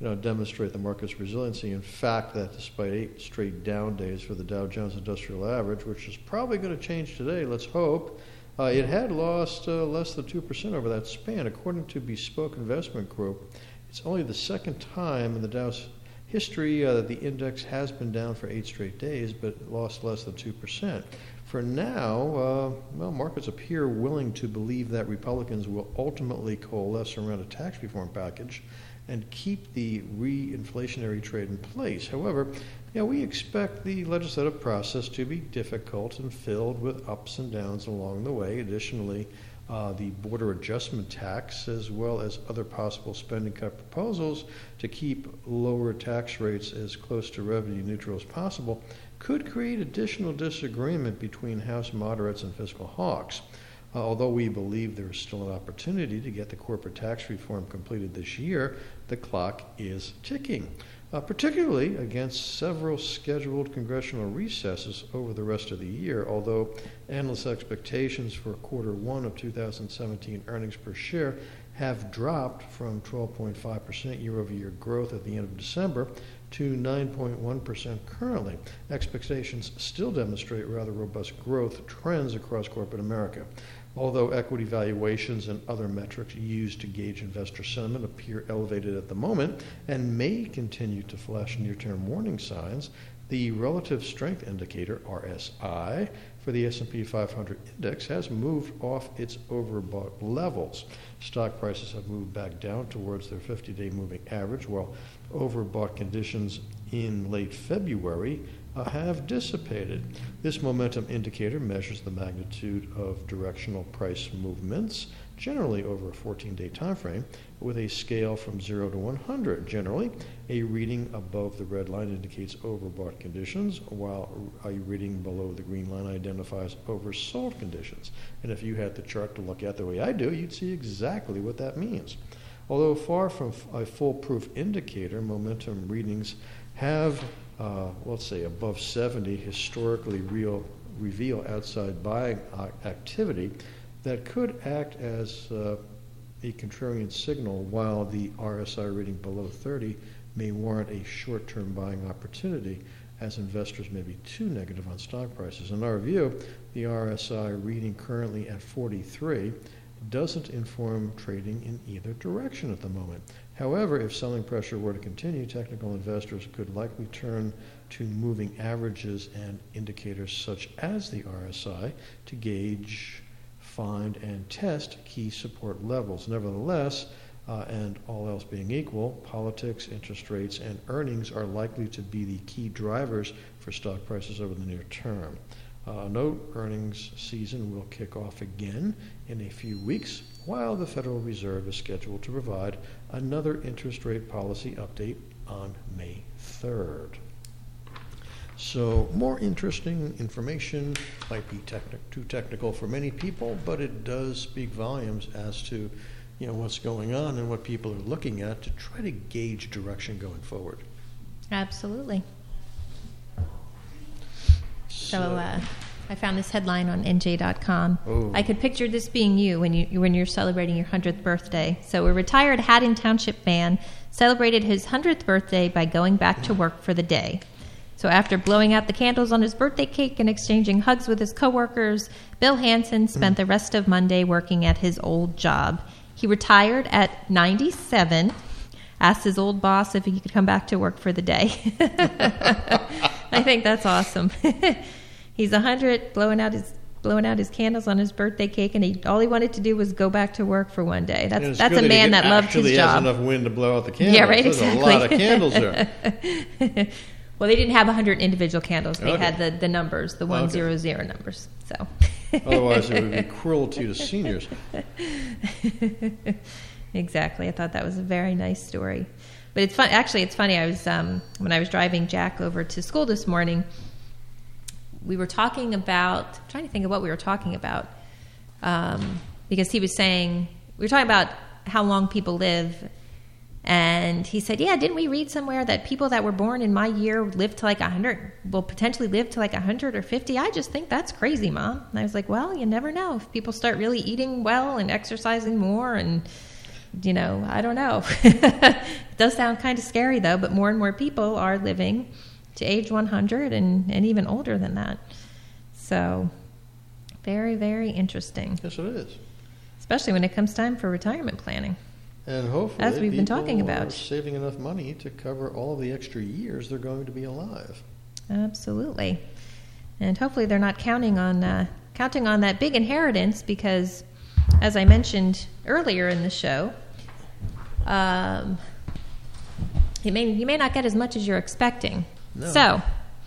you know, demonstrate the market's resiliency. In fact, that despite eight straight down days for the Dow Jones Industrial Average, which is probably going to change today, let's hope, uh, it had lost uh, less than two percent over that span. According to Bespoke Investment Group, it's only the second time in the Dow's history uh, that the index has been down for eight straight days, but lost less than two percent. For now, uh, well, markets appear willing to believe that Republicans will ultimately coalesce around a tax reform package and keep the re-inflationary trade in place. However, you know, we expect the legislative process to be difficult and filled with ups and downs along the way. Additionally, uh, the border adjustment tax, as well as other possible spending cut proposals to keep lower tax rates as close to revenue neutral as possible, could create additional disagreement between House moderates and fiscal hawks. Uh, although we believe there is still an opportunity to get the corporate tax reform completed this year, the clock is ticking, uh, particularly against several scheduled congressional recesses over the rest of the year, although analyst expectations for quarter one of two thousand seventeen earnings per share have dropped from twelve point five percent year-over-year growth at the end of December to nine point one percent currently. Expectations still demonstrate rather robust growth trends across corporate America. Although equity valuations and other metrics used to gauge investor sentiment appear elevated at the moment and may continue to flash near-term warning signs, the relative strength indicator, R S I, for the S and P five hundred index has moved off its overbought levels. Stock prices have moved back down towards their fifty-day moving average, while overbought conditions in late February uh, have dissipated. This momentum indicator measures the magnitude of directional price movements, generally over a fourteen-day time frame, with a scale from zero to one hundred. Generally, a reading above the red line indicates overbought conditions, while a reading below the green line identifies oversold conditions. And if you had the chart to look at the way I do, you'd see exactly what that means. Although far from a foolproof indicator, momentum readings have, uh, let's say, above seventy historically real, reveal outside buying activity that could act as uh, a contrarian signal, while the R S I reading below thirty may warrant a short-term buying opportunity, as investors may be too negative on stock prices. In our view, the R S I reading currently at forty-three doesn't inform trading in either direction at the moment. However, if selling pressure were to continue, technical investors could likely turn to moving averages and indicators such as the R S I to gauge, find, and test key support levels. Nevertheless, uh, and all else being equal, politics, interest rates, and earnings are likely to be the key drivers for stock prices over the near term. Uh, note earnings season will kick off again in a few weeks, while the Federal Reserve is scheduled to provide another interest rate policy update on May third. So more interesting information, might be techni- too technical for many people, but it does speak volumes as to, you know, what's going on and what people are looking at to try to gauge direction going forward. Absolutely. So uh, I found this headline on N J dot com. Oh. I could picture this being you when you when you're celebrating your hundredth birthday. So a retired Haddon Township man celebrated his hundredth birthday by going back to work for the day. So after blowing out the candles on his birthday cake and exchanging hugs with his coworkers, Bill Hansen spent mm. the rest of Monday working at his old job. He retired at ninety-seven, asked his old boss if he could come back to work for the day. I think that's awesome. He's one hundred, blowing out his blowing out his candles on his birthday cake, and he all he wanted to do was go back to work for one day. That's that's a man that loved his job. Actually has enough wind to blow out the candles. Yeah, right, There's exactly. a lot of candles there. Well, they didn't have one hundred individual candles. They Okay. had the, the numbers, the one Okay. zero zero numbers. So Otherwise, it would be cruelty to seniors. Exactly. I thought that was a very nice story. But it's fun. Actually, it's funny. I was um, when I was driving Jack over to school this morning. We were talking about. I'm trying to think of what we were talking about, um, because he was saying we were talking about how long people live, and he said, "Yeah, didn't we read somewhere that people that were born in my year live to like a hundred, will potentially live to like a hundred or fifty? I just think that's crazy, Mom." And I was like, "Well, you never know. If people start really eating well and exercising more and you know, I don't know. It does sound kind of scary, though, but more and more people are living to age one hundred and, and even older than that. So very, very interesting. Yes, it is. Especially when it comes time for retirement planning. And hopefully as we've been people talking about. are saving enough money to cover all of the extra years they're going to be alive. Absolutely. And hopefully they're not counting on uh, counting on that big inheritance because, as I mentioned earlier in the show, um, you may you may not get as much as you're expecting. No. So,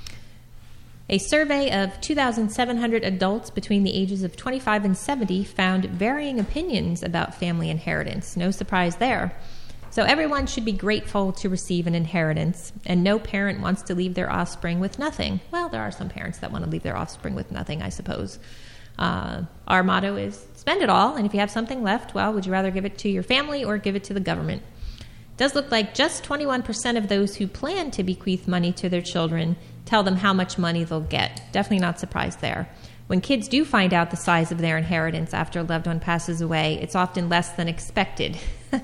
a survey of two thousand seven hundred adults between the ages of twenty-five and seventy found varying opinions about family inheritance. No surprise there. So everyone should be grateful to receive an inheritance, and no parent wants to leave their offspring with nothing. Well, there are some parents that want to leave their offspring with nothing, I suppose. Uh, our motto is spend it all, and if you have something left, well, would you rather give it to your family or give it to the government? It does look like just twenty-one percent of those who plan to bequeath money to their children tell them how much money they'll get. Definitely not surprised there. When kids do find out the size of their inheritance after a loved one passes away, it's often less than expected.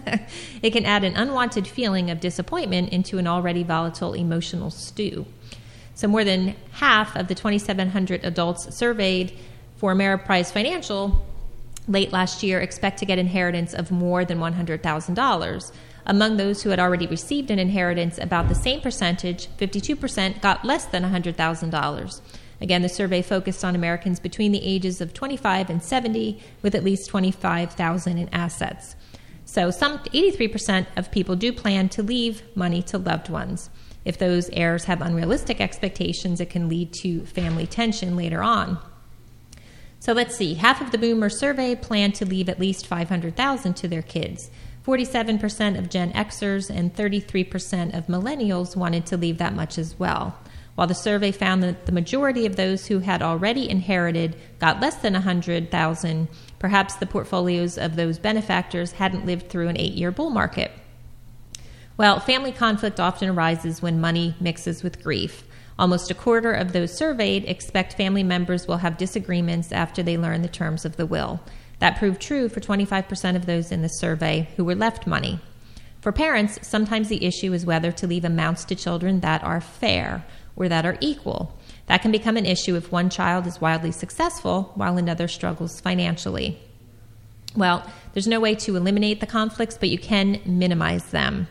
It can add an unwanted feeling of disappointment into an already volatile emotional stew. So more than half of the twenty-seven hundred adults surveyed for Ameriprise Financial late last year expect to get inheritance of more than one hundred thousand dollars. Among those who had already received an inheritance, about the same percentage, fifty-two percent, got less than one hundred thousand dollars. Again, the survey focused on Americans between the ages of twenty-five and seventy with at least twenty-five thousand dollars in assets. So some eighty-three percent of people do plan to leave money to loved ones. If those heirs have unrealistic expectations, it can lead to family tension later on. So let's see. Half of the boomers surveyed plan to leave at least five hundred thousand dollars to their kids. forty-seven percent of Gen Xers and thirty-three percent of millennials wanted to leave that much as well. While the survey found that the majority of those who had already inherited got less than one hundred thousand dollars, perhaps the portfolios of those benefactors hadn't lived through an eight-year bull market. Well, family conflict often arises when money mixes with grief. Almost a quarter of those surveyed expect family members will have disagreements after they learn the terms of the will. That proved true for twenty-five percent of those in the survey who were left money. For parents, sometimes the issue is whether to leave amounts to children that are fair or that are equal. That can become an issue if one child is wildly successful while another struggles financially. Well, there's no way to eliminate the conflicts, but you can minimize them.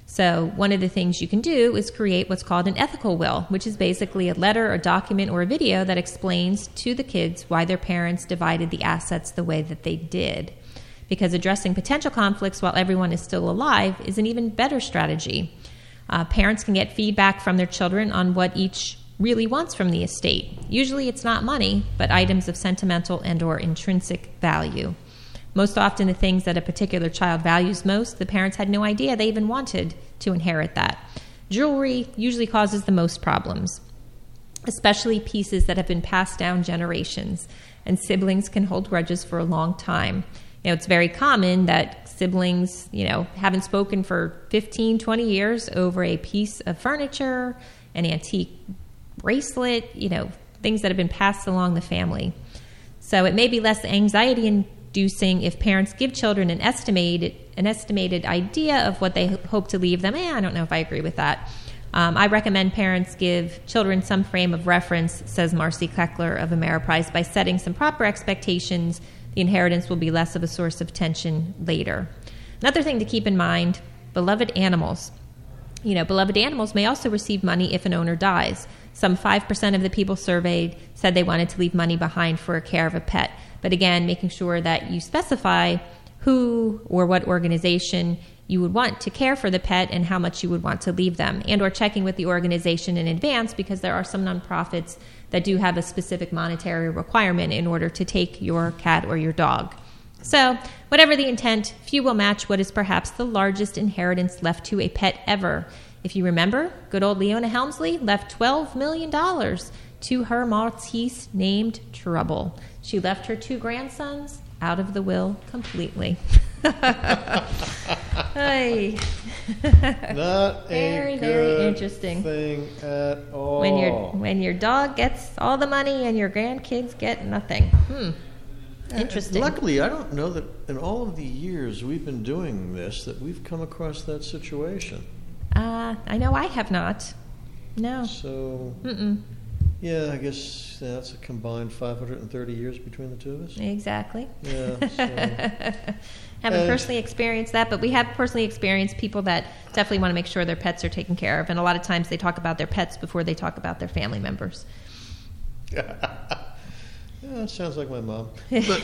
So one of the things you can do is create what's called an ethical will, which is basically a letter, a document, or a video that explains to the kids why their parents divided the assets the way that they did. Because addressing potential conflicts while everyone is still alive is an even better strategy. Uh, parents can get feedback from their children on what each really wants from the estate. Usually it's not money, but items of sentimental and or intrinsic value. Most often the things that a particular child values most, the parents had no idea they even wanted to inherit that. Jewelry usually causes the most problems, especially pieces that have been passed down generations, and siblings can hold grudges for a long time. You know, it's very common that siblings, you know, haven't spoken for fifteen, twenty years over a piece of furniture, an antique bracelet, you know, things that have been passed along the family. So it may be less anxiety-inducing if parents give children an estimated an estimated idea of what they hope to leave them. Eh, I don't know if I agree with that. Um, I recommend parents give children some frame of reference, says Marcy Kleckler of Ameriprise, by setting some proper expectations. The inheritance will be less of a source of tension later. Another thing to keep in mind, beloved animals. You know, beloved animals may also receive money if an owner dies. Some five percent of the people surveyed said they wanted to leave money behind for care of a pet. But again, making sure that you specify who or what organization you would want to care for the pet and how much you would want to leave them, and or checking with the organization in advance, because there are some nonprofits that do have a specific monetary requirement in order to take your cat or your dog. So, whatever the intent, few will match what is perhaps the largest inheritance left to a pet ever. If you remember, good old Leona Helmsley left twelve million dollars to her Maltese named Trouble. She left her two grandsons out of the will completely. Hey. Not very, a very good interesting thing at all. When your when your dog gets all the money and your grandkids get nothing. Hmm. Interesting. Luckily, I don't know that in all of the years we've been doing this that we've come across that situation. Uh, I know I have not. No. So, Mm-mm. yeah, I guess that's a combined five hundred thirty years between the two of us. Exactly. Yeah. So. Haven't And- personally experienced that, but we have personally experienced people that definitely want to make sure their pets are taken care of. And a lot of times they talk about their pets before they talk about their family members. Yeah, that sounds like my mom. But,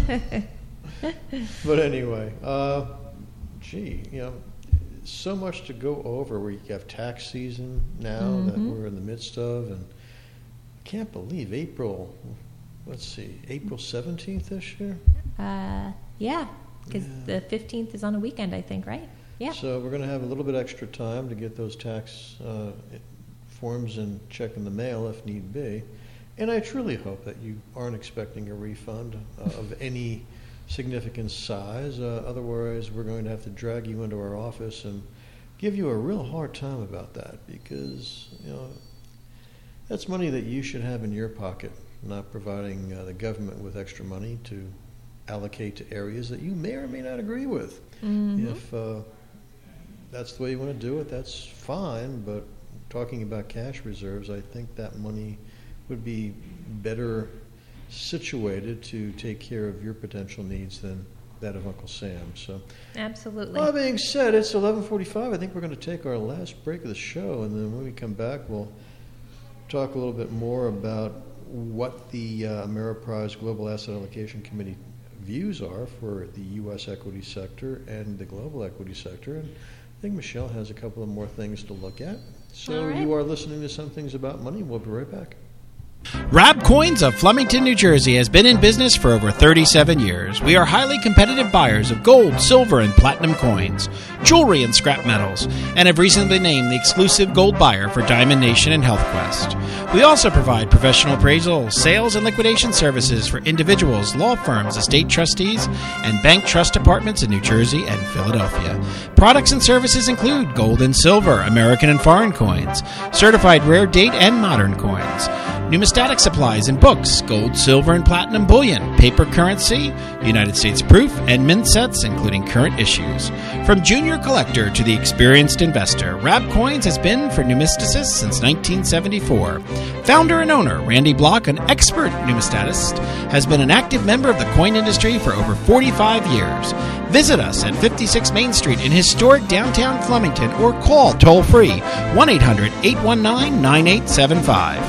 but anyway, uh, gee, you know, so much to go over. We have tax season now mm-hmm. that we're in the midst of, and I can't believe April. Let's see, April seventeenth this year. Uh, yeah, because yeah. the fifteenth is on a weekend, I think, right? Yeah. So we're going to have a little bit extra time to get those tax uh, forms and check in the mail if need be. And I truly hope that you aren't expecting a refund uh, of any significant size. Uh, otherwise, we're going to have to drag you into our office and give you a real hard time about that, because you know that's money that you should have in your pocket, not providing uh, the government with extra money to allocate to areas that you may or may not agree with. Mm-hmm. If uh, that's the way you want to do it, that's fine. But talking about cash reserves, I think that money would be better situated to take care of your potential needs than that of Uncle Sam. So, absolutely. That being said, it's eleven forty-five. I think we're going to take our last break of the show, and then when we come back, we'll talk a little bit more about what the uh, Ameriprise Global Asset Allocation Committee views are for the U S equity sector and the global equity sector. And I think Michelle has a couple of more things to look at. So right. You are listening to Some Things About Money. We'll be right back. Rab Coins of Flemington, New Jersey has been in business for over thirty-seven years. We are highly competitive buyers of gold, silver, and platinum coins, jewelry, and scrap metals, and have recently been named the exclusive gold buyer for Diamond Nation and HealthQuest. We also provide professional appraisal, sales, and liquidation services for individuals, law firms, estate trustees, and bank trust departments in New Jersey and Philadelphia. Products and services include gold and silver, American and foreign coins, certified rare date and modern coins, numismatic supplies and books, gold, silver, and platinum bullion, paper currency, United States proof, and mint sets, including current issues. From junior collector to the experienced investor, Rab Coins has been for numisticists since nineteen seventy-four. Founder and owner Randy Block, an expert numismatist, has been an active member of the coin industry for over forty-five years. Visit us at fifty-six Main Street in historic downtown Flemington or call toll-free one eight hundred, eight one nine, nine eight seven five.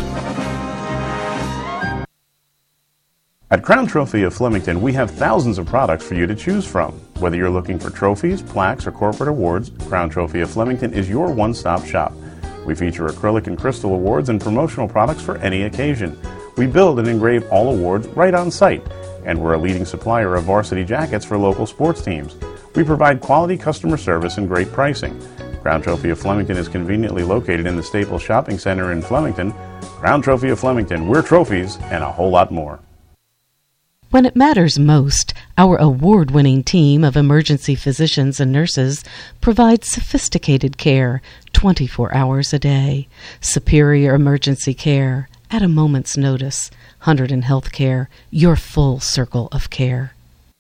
At Crown Trophy of Flemington, we have thousands of products for you to choose from. Whether you're looking for trophies, plaques, or corporate awards, Crown Trophy of Flemington is your one-stop shop. We feature acrylic and crystal awards and promotional products for any occasion. We build and engrave all awards right on site, and we're a leading supplier of varsity jackets for local sports teams. We provide quality customer service and great pricing. Crown Trophy of Flemington is conveniently located in the Staples Shopping Center in Flemington. Crown Trophy of Flemington, we're trophies and a whole lot more. When it matters most, our award-winning team of emergency physicians and nurses provides sophisticated care twenty-four hours a day. Superior emergency care at a moment's notice. Hunterdon Healthcare, your full circle of care.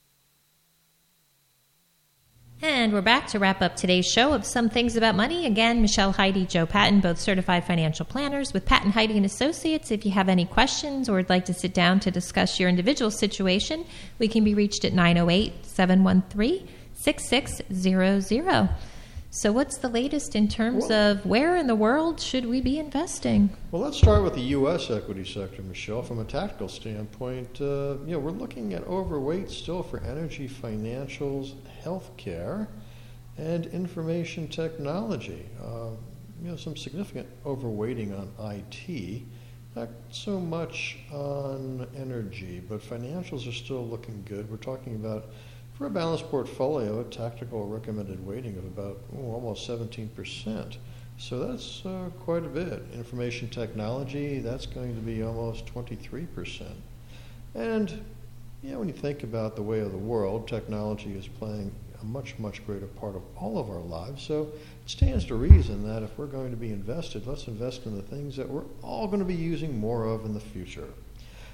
And we're back to wrap up today's show of Some Things About Money. Again, Michelle Heide, Joe Patton, both certified financial planners with Patton, Heide and Associates. If you have any questions or would like to sit down to discuss your individual situation, we can be reached at nine oh eight, seven one three, six six zero zero. So what's the latest in terms well, of where in the world should we be investing? Well, let's start with the U S equity sector, Michelle. From a tactical standpoint, uh, you know, we're looking at overweight still for energy, financials, healthcare, and information technology. Uh, you know, some significant overweighting on I T, not so much on energy, but financials are still looking good. We're talking about, for a balanced portfolio, a tactical recommended weighting of about oh, almost seventeen percent. So that's uh, quite a bit. Information technology, that's going to be almost twenty-three percent. And you know, when you think about the way of the world, technology is playing a much, much greater part of all of our lives. So it stands to reason that if we're going to be invested, let's invest in the things that we're all going to be using more of in the future.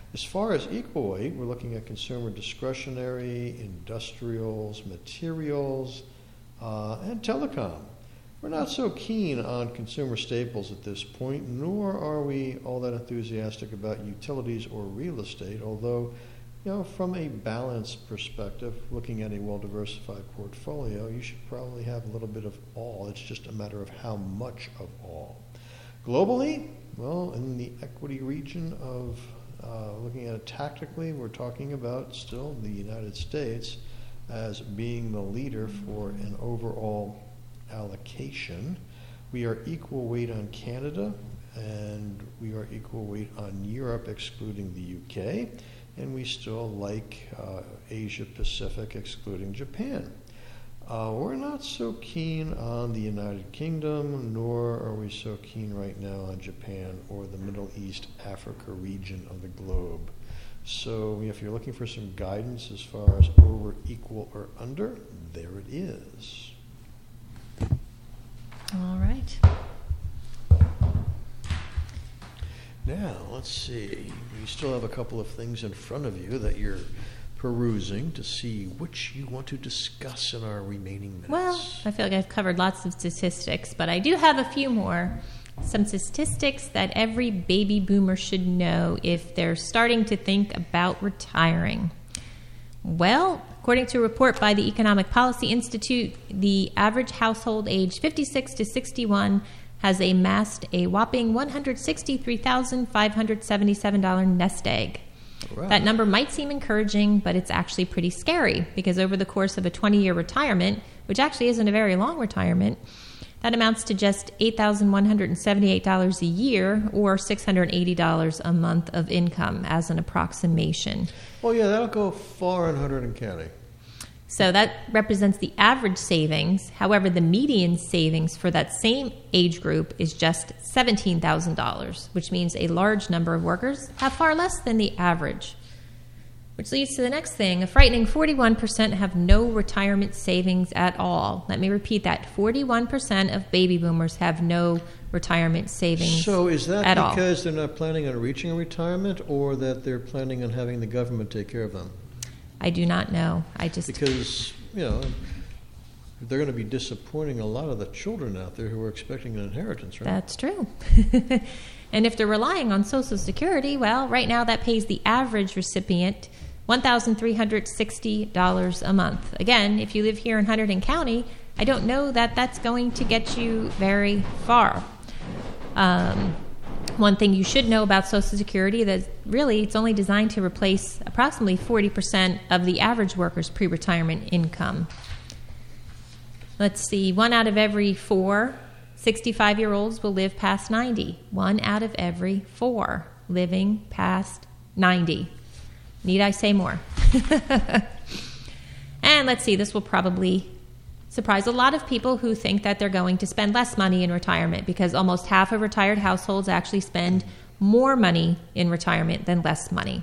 As far as equal weight, we're looking at consumer discretionary, industrials, materials, uh, and telecom. We're not so keen on consumer staples at this point, nor are we all that enthusiastic about utilities or real estate, although, you know, from a balanced perspective, looking at a well-diversified portfolio, you should probably have a little bit of all. It's just a matter of how much of all. Globally, well, in the equity region of uh, looking at it tactically, we're talking about still the United States as being the leader for an overall allocation. We are equal weight on Canada, and we are equal weight on Europe, excluding the U K, and we still like uh, Asia Pacific, excluding Japan. Uh, we're not so keen on the United Kingdom, nor are we so keen right now on Japan or the Middle East, Africa region of the globe. So if you're looking for some guidance as far as over, equal, or under, there it is. All right. Now, let's see. You still have a couple of things in front of you that you're perusing to see which you want to discuss in our remaining minutes. Well, I feel like I've covered lots of statistics, but I do have a few more. Some statistics that every baby boomer should know if they're starting to think about retiring. Well, according to a report by the Economic Policy Institute, the average household age fifty-six to sixty-one has amassed a whopping one hundred sixty-three thousand five hundred seventy-seven dollars nest egg. Right. That number might seem encouraging, but it's actually pretty scary because over the course of a twenty-year retirement, which actually isn't a very long retirement, that amounts to just eight thousand one hundred seventy-eight dollars a year or six hundred eighty dollars a month of income as an approximation. Well, yeah, that'll go far in Hunterdon County. So that represents the average savings. However, the median savings for that same age group is just seventeen thousand dollars, which means a large number of workers have far less than the average. Which leads to the next thing. A frightening forty-one percent have no retirement savings at all. Let me repeat that. forty-one percent of baby boomers have no retirement savings So is that at all. because they're not planning on reaching a retirement or that they're planning on having the government take care of them? I do not know. I just Because, you know, they're going to be disappointing a lot of the children out there who are expecting an inheritance, right? That's true. And if they're relying on Social Security, well, right now that pays the average recipient one thousand three hundred sixty dollars a month. Again, if you live here in Hunterdon County, I don't know that that's going to get you very far. Um, one thing you should know about Social Security that really it's only designed to replace approximately forty percent of the average worker's pre-retirement income. Let's see, one out of every four sixty-five-year-olds will live past ninety. One out of every four living past ninety. Need I say more? And let's see, this will probably surprise a lot of people who think that they're going to spend less money in retirement because almost half of retired households actually spend more money in retirement than less money.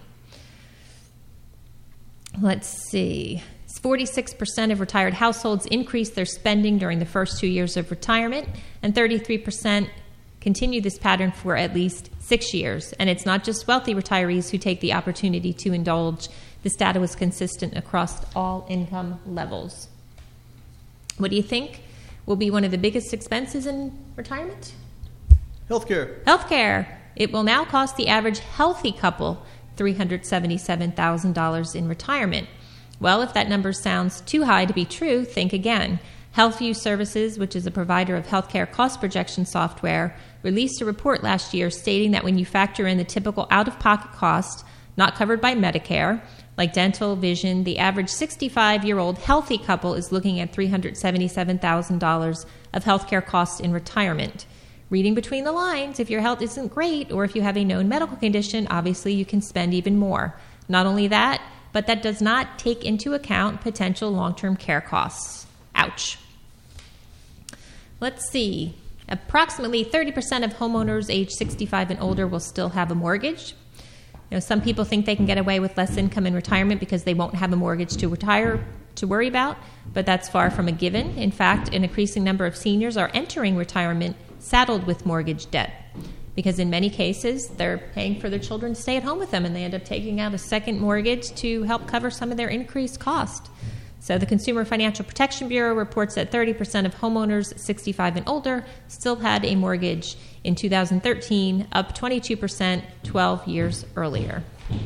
Let's see. forty-six percent of retired households increase their spending during the first two years of retirement, and thirty-three percent continue this pattern for at least six years. And it's not just wealthy retirees who take the opportunity to indulge. This data was consistent across all income levels. What do you think will be one of the biggest expenses in retirement? Healthcare. Healthcare. It will now cost the average healthy couple three hundred seventy-seven thousand dollars in retirement. Well, if that number sounds too high to be true, think again. HealthView Services, which is a provider of healthcare cost projection software, released a report last year stating that when you factor in the typical out-of-pocket cost not covered by Medicare, like dental, vision, the average sixty-five-year-old healthy couple is looking at three hundred seventy-seven thousand dollars of healthcare costs in retirement. Reading between the lines, if your health isn't great or if you have a known medical condition, obviously you can spend even more. Not only that, but that does not take into account potential long-term care costs. Ouch. Let's see. Approximately thirty percent of homeowners age sixty-five and older will still have a mortgage. You know, some people think they can get away with less income in retirement because they won't have a mortgage to retire to worry about, but that's far from a given. In fact, an increasing number of seniors are entering retirement saddled with mortgage debt. because in many cases they're paying for their children to stay at home with them, and they end up taking out a second mortgage to help cover some of their increased cost. So the Consumer Financial Protection Bureau reports that thirty percent of homeowners sixty-five and older still had a mortgage in two thousand thirteen, up twenty-two percent twelve years earlier.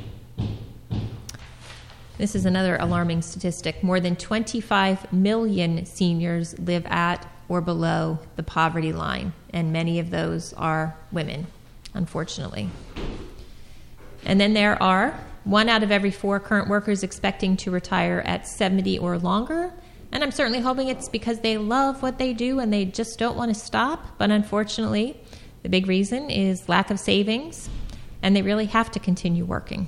This is another alarming statistic. More than twenty-five million seniors live at or below the poverty line, and many of those are women, unfortunately. And then there are one out of every four current workers expecting to retire at seventy or longer, and I'm certainly hoping it's because they love what they do and they just don't want to stop, but unfortunately, the big reason is lack of savings, and they really have to continue working.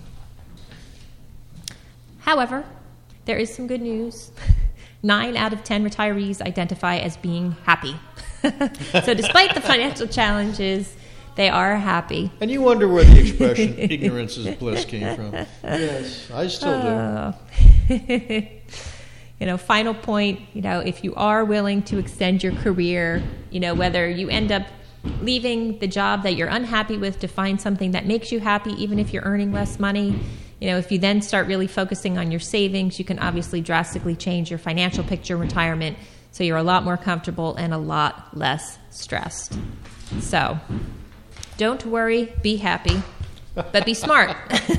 However, there is some good news. Nine out of ten retirees identify as being happy. So despite the financial challenges, they are happy. And you wonder where the expression ignorance is bliss came from. Yes, I still uh, do. You know, final point, you know, if you are willing to extend your career, you know, whether you end up leaving the job that you're unhappy with to find something that makes you happy, even if you're earning less money, you know, if you then start really focusing on your savings, you can obviously drastically change your financial picture in retirement, so you're a lot more comfortable and a lot less stressed. So, don't worry, be happy, but be smart.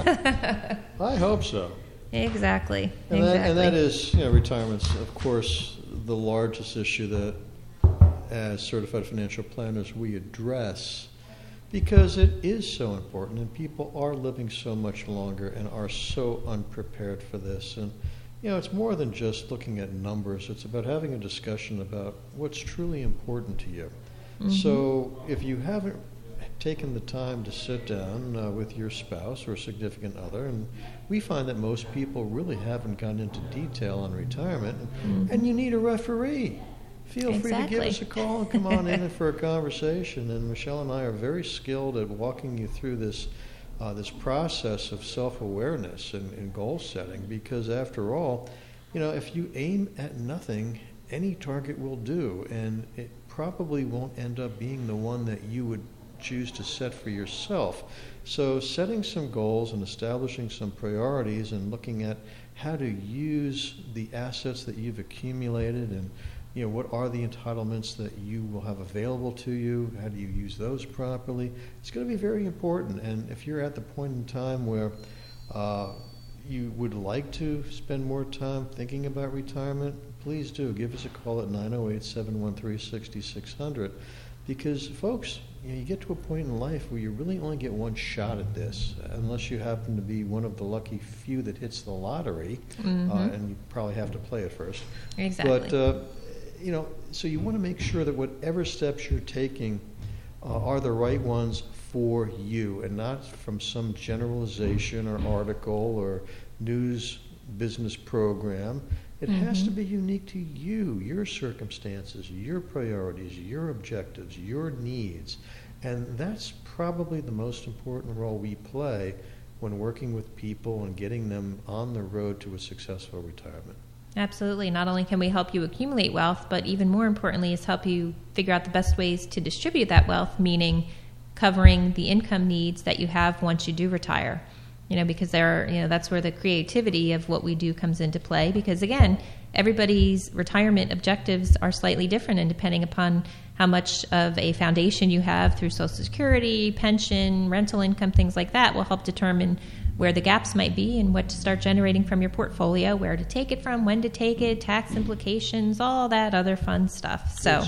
I hope so. Exactly. And, exactly. That, and that is, you know, retirement's, of course, the largest issue that, as certified financial planners, we address, because it is so important, and people are living so much longer and are so unprepared for this. And, you know, it's more than just looking at numbers. It's about having a discussion about what's truly important to you. Mm-hmm. So if you haven't taken the time to sit down uh, with your spouse or significant other, and we find that most people really haven't gone into detail on retirement, mm-hmm. and you need a referee. Feel exactly. free to give us a call and come on in for a conversation. And Michelle and I are very skilled at walking you through this uh, this process of self-awareness and, and goal setting, because after all, you know, if you aim at nothing, any target will do, and it probably won't end up being the one that you would choose to set for yourself. So setting some goals and establishing some priorities and looking at how to use the assets that you've accumulated, and you know, what are the entitlements that you will have available to you? How do you use those properly? It's going to be very important. And if you're at the point in time where uh, you would like to spend more time thinking about retirement, please do. Give us a call at nine oh eight, seven one three, six six zero zero. Because, folks, you know, you get to a point in life where you really only get one shot at this, unless you happen to be one of the lucky few that hits the lottery, mm-hmm. uh, and you probably have to play it first. Exactly. But, uh, you know, so you want to make sure that whatever steps you're taking uh, are the right ones for you, and not from some generalization or article or news business program. It mm-hmm. has to be unique to you, your circumstances, your priorities, your objectives, your needs. And that's probably the most important role we play when working with people and getting them on the road to a successful retirement. Absolutely. Not only can we help you accumulate wealth, but even more importantly is help you figure out the best ways to distribute that wealth, meaning covering the income needs that you have once you do retire. You know, because there are, you know, that's where the creativity of what we do comes into play, because again, everybody's retirement objectives are slightly different, and depending upon how much of a foundation you have through Social Security, pension, rental income, things like that will help determine where the gaps might be and what to start generating from your portfolio, where to take it from, when to take it, tax implications, all that other fun stuff. So,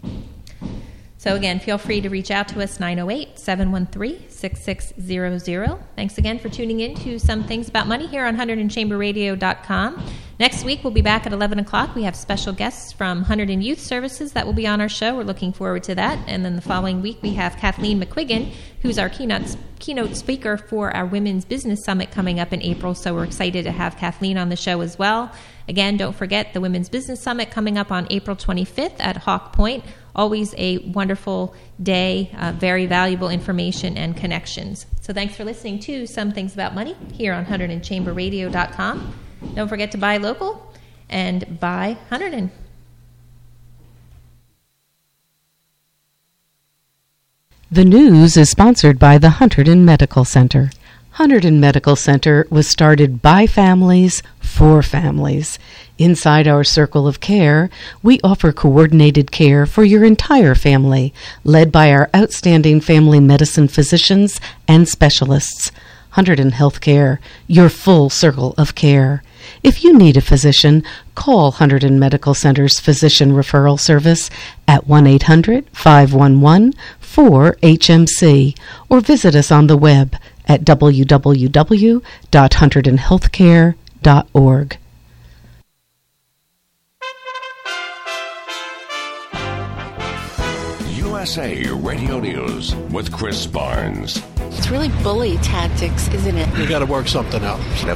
so again, feel free to reach out to us, nine oh eight, seven one three, six six zero zero. Thanks again for tuning in to Some Things About Money here on Hunterdon Chamber Radio dot com. Next week, we'll be back at eleven o'clock. We have special guests from Hunterdon Youth Services that will be on our show. We're looking forward to that. And then the following week, we have Kathleen McQuiggan, who's our keynote, keynote speaker for our Women's Business Summit coming up in April. So we're excited to have Kathleen on the show as well. Again, don't forget the Women's Business Summit coming up on April twenty-fifth at Hawk Point. Always a wonderful day, uh, very valuable information and connections. So thanks for listening to Some Things About Money here on Hunterdon Chamber Radio dot com. Don't forget to buy local and buy Hunterdon. The news is sponsored by the Hunterdon Medical Center. Hunterdon Medical Center was started by families for families. Inside our circle of care, we offer coordinated care for your entire family, led by our outstanding family medicine physicians and specialists. Hunterdon Healthcare, your full circle of care. If you need a physician, call Hunterdon Medical Center's Physician Referral Service at one eight hundred, five one one, four H M C or visit us on the web at w w w dot hunterdon healthcare dot org. U S A Radio News with Chris Barnes. It's really bully tactics, isn't it? We got to work something out.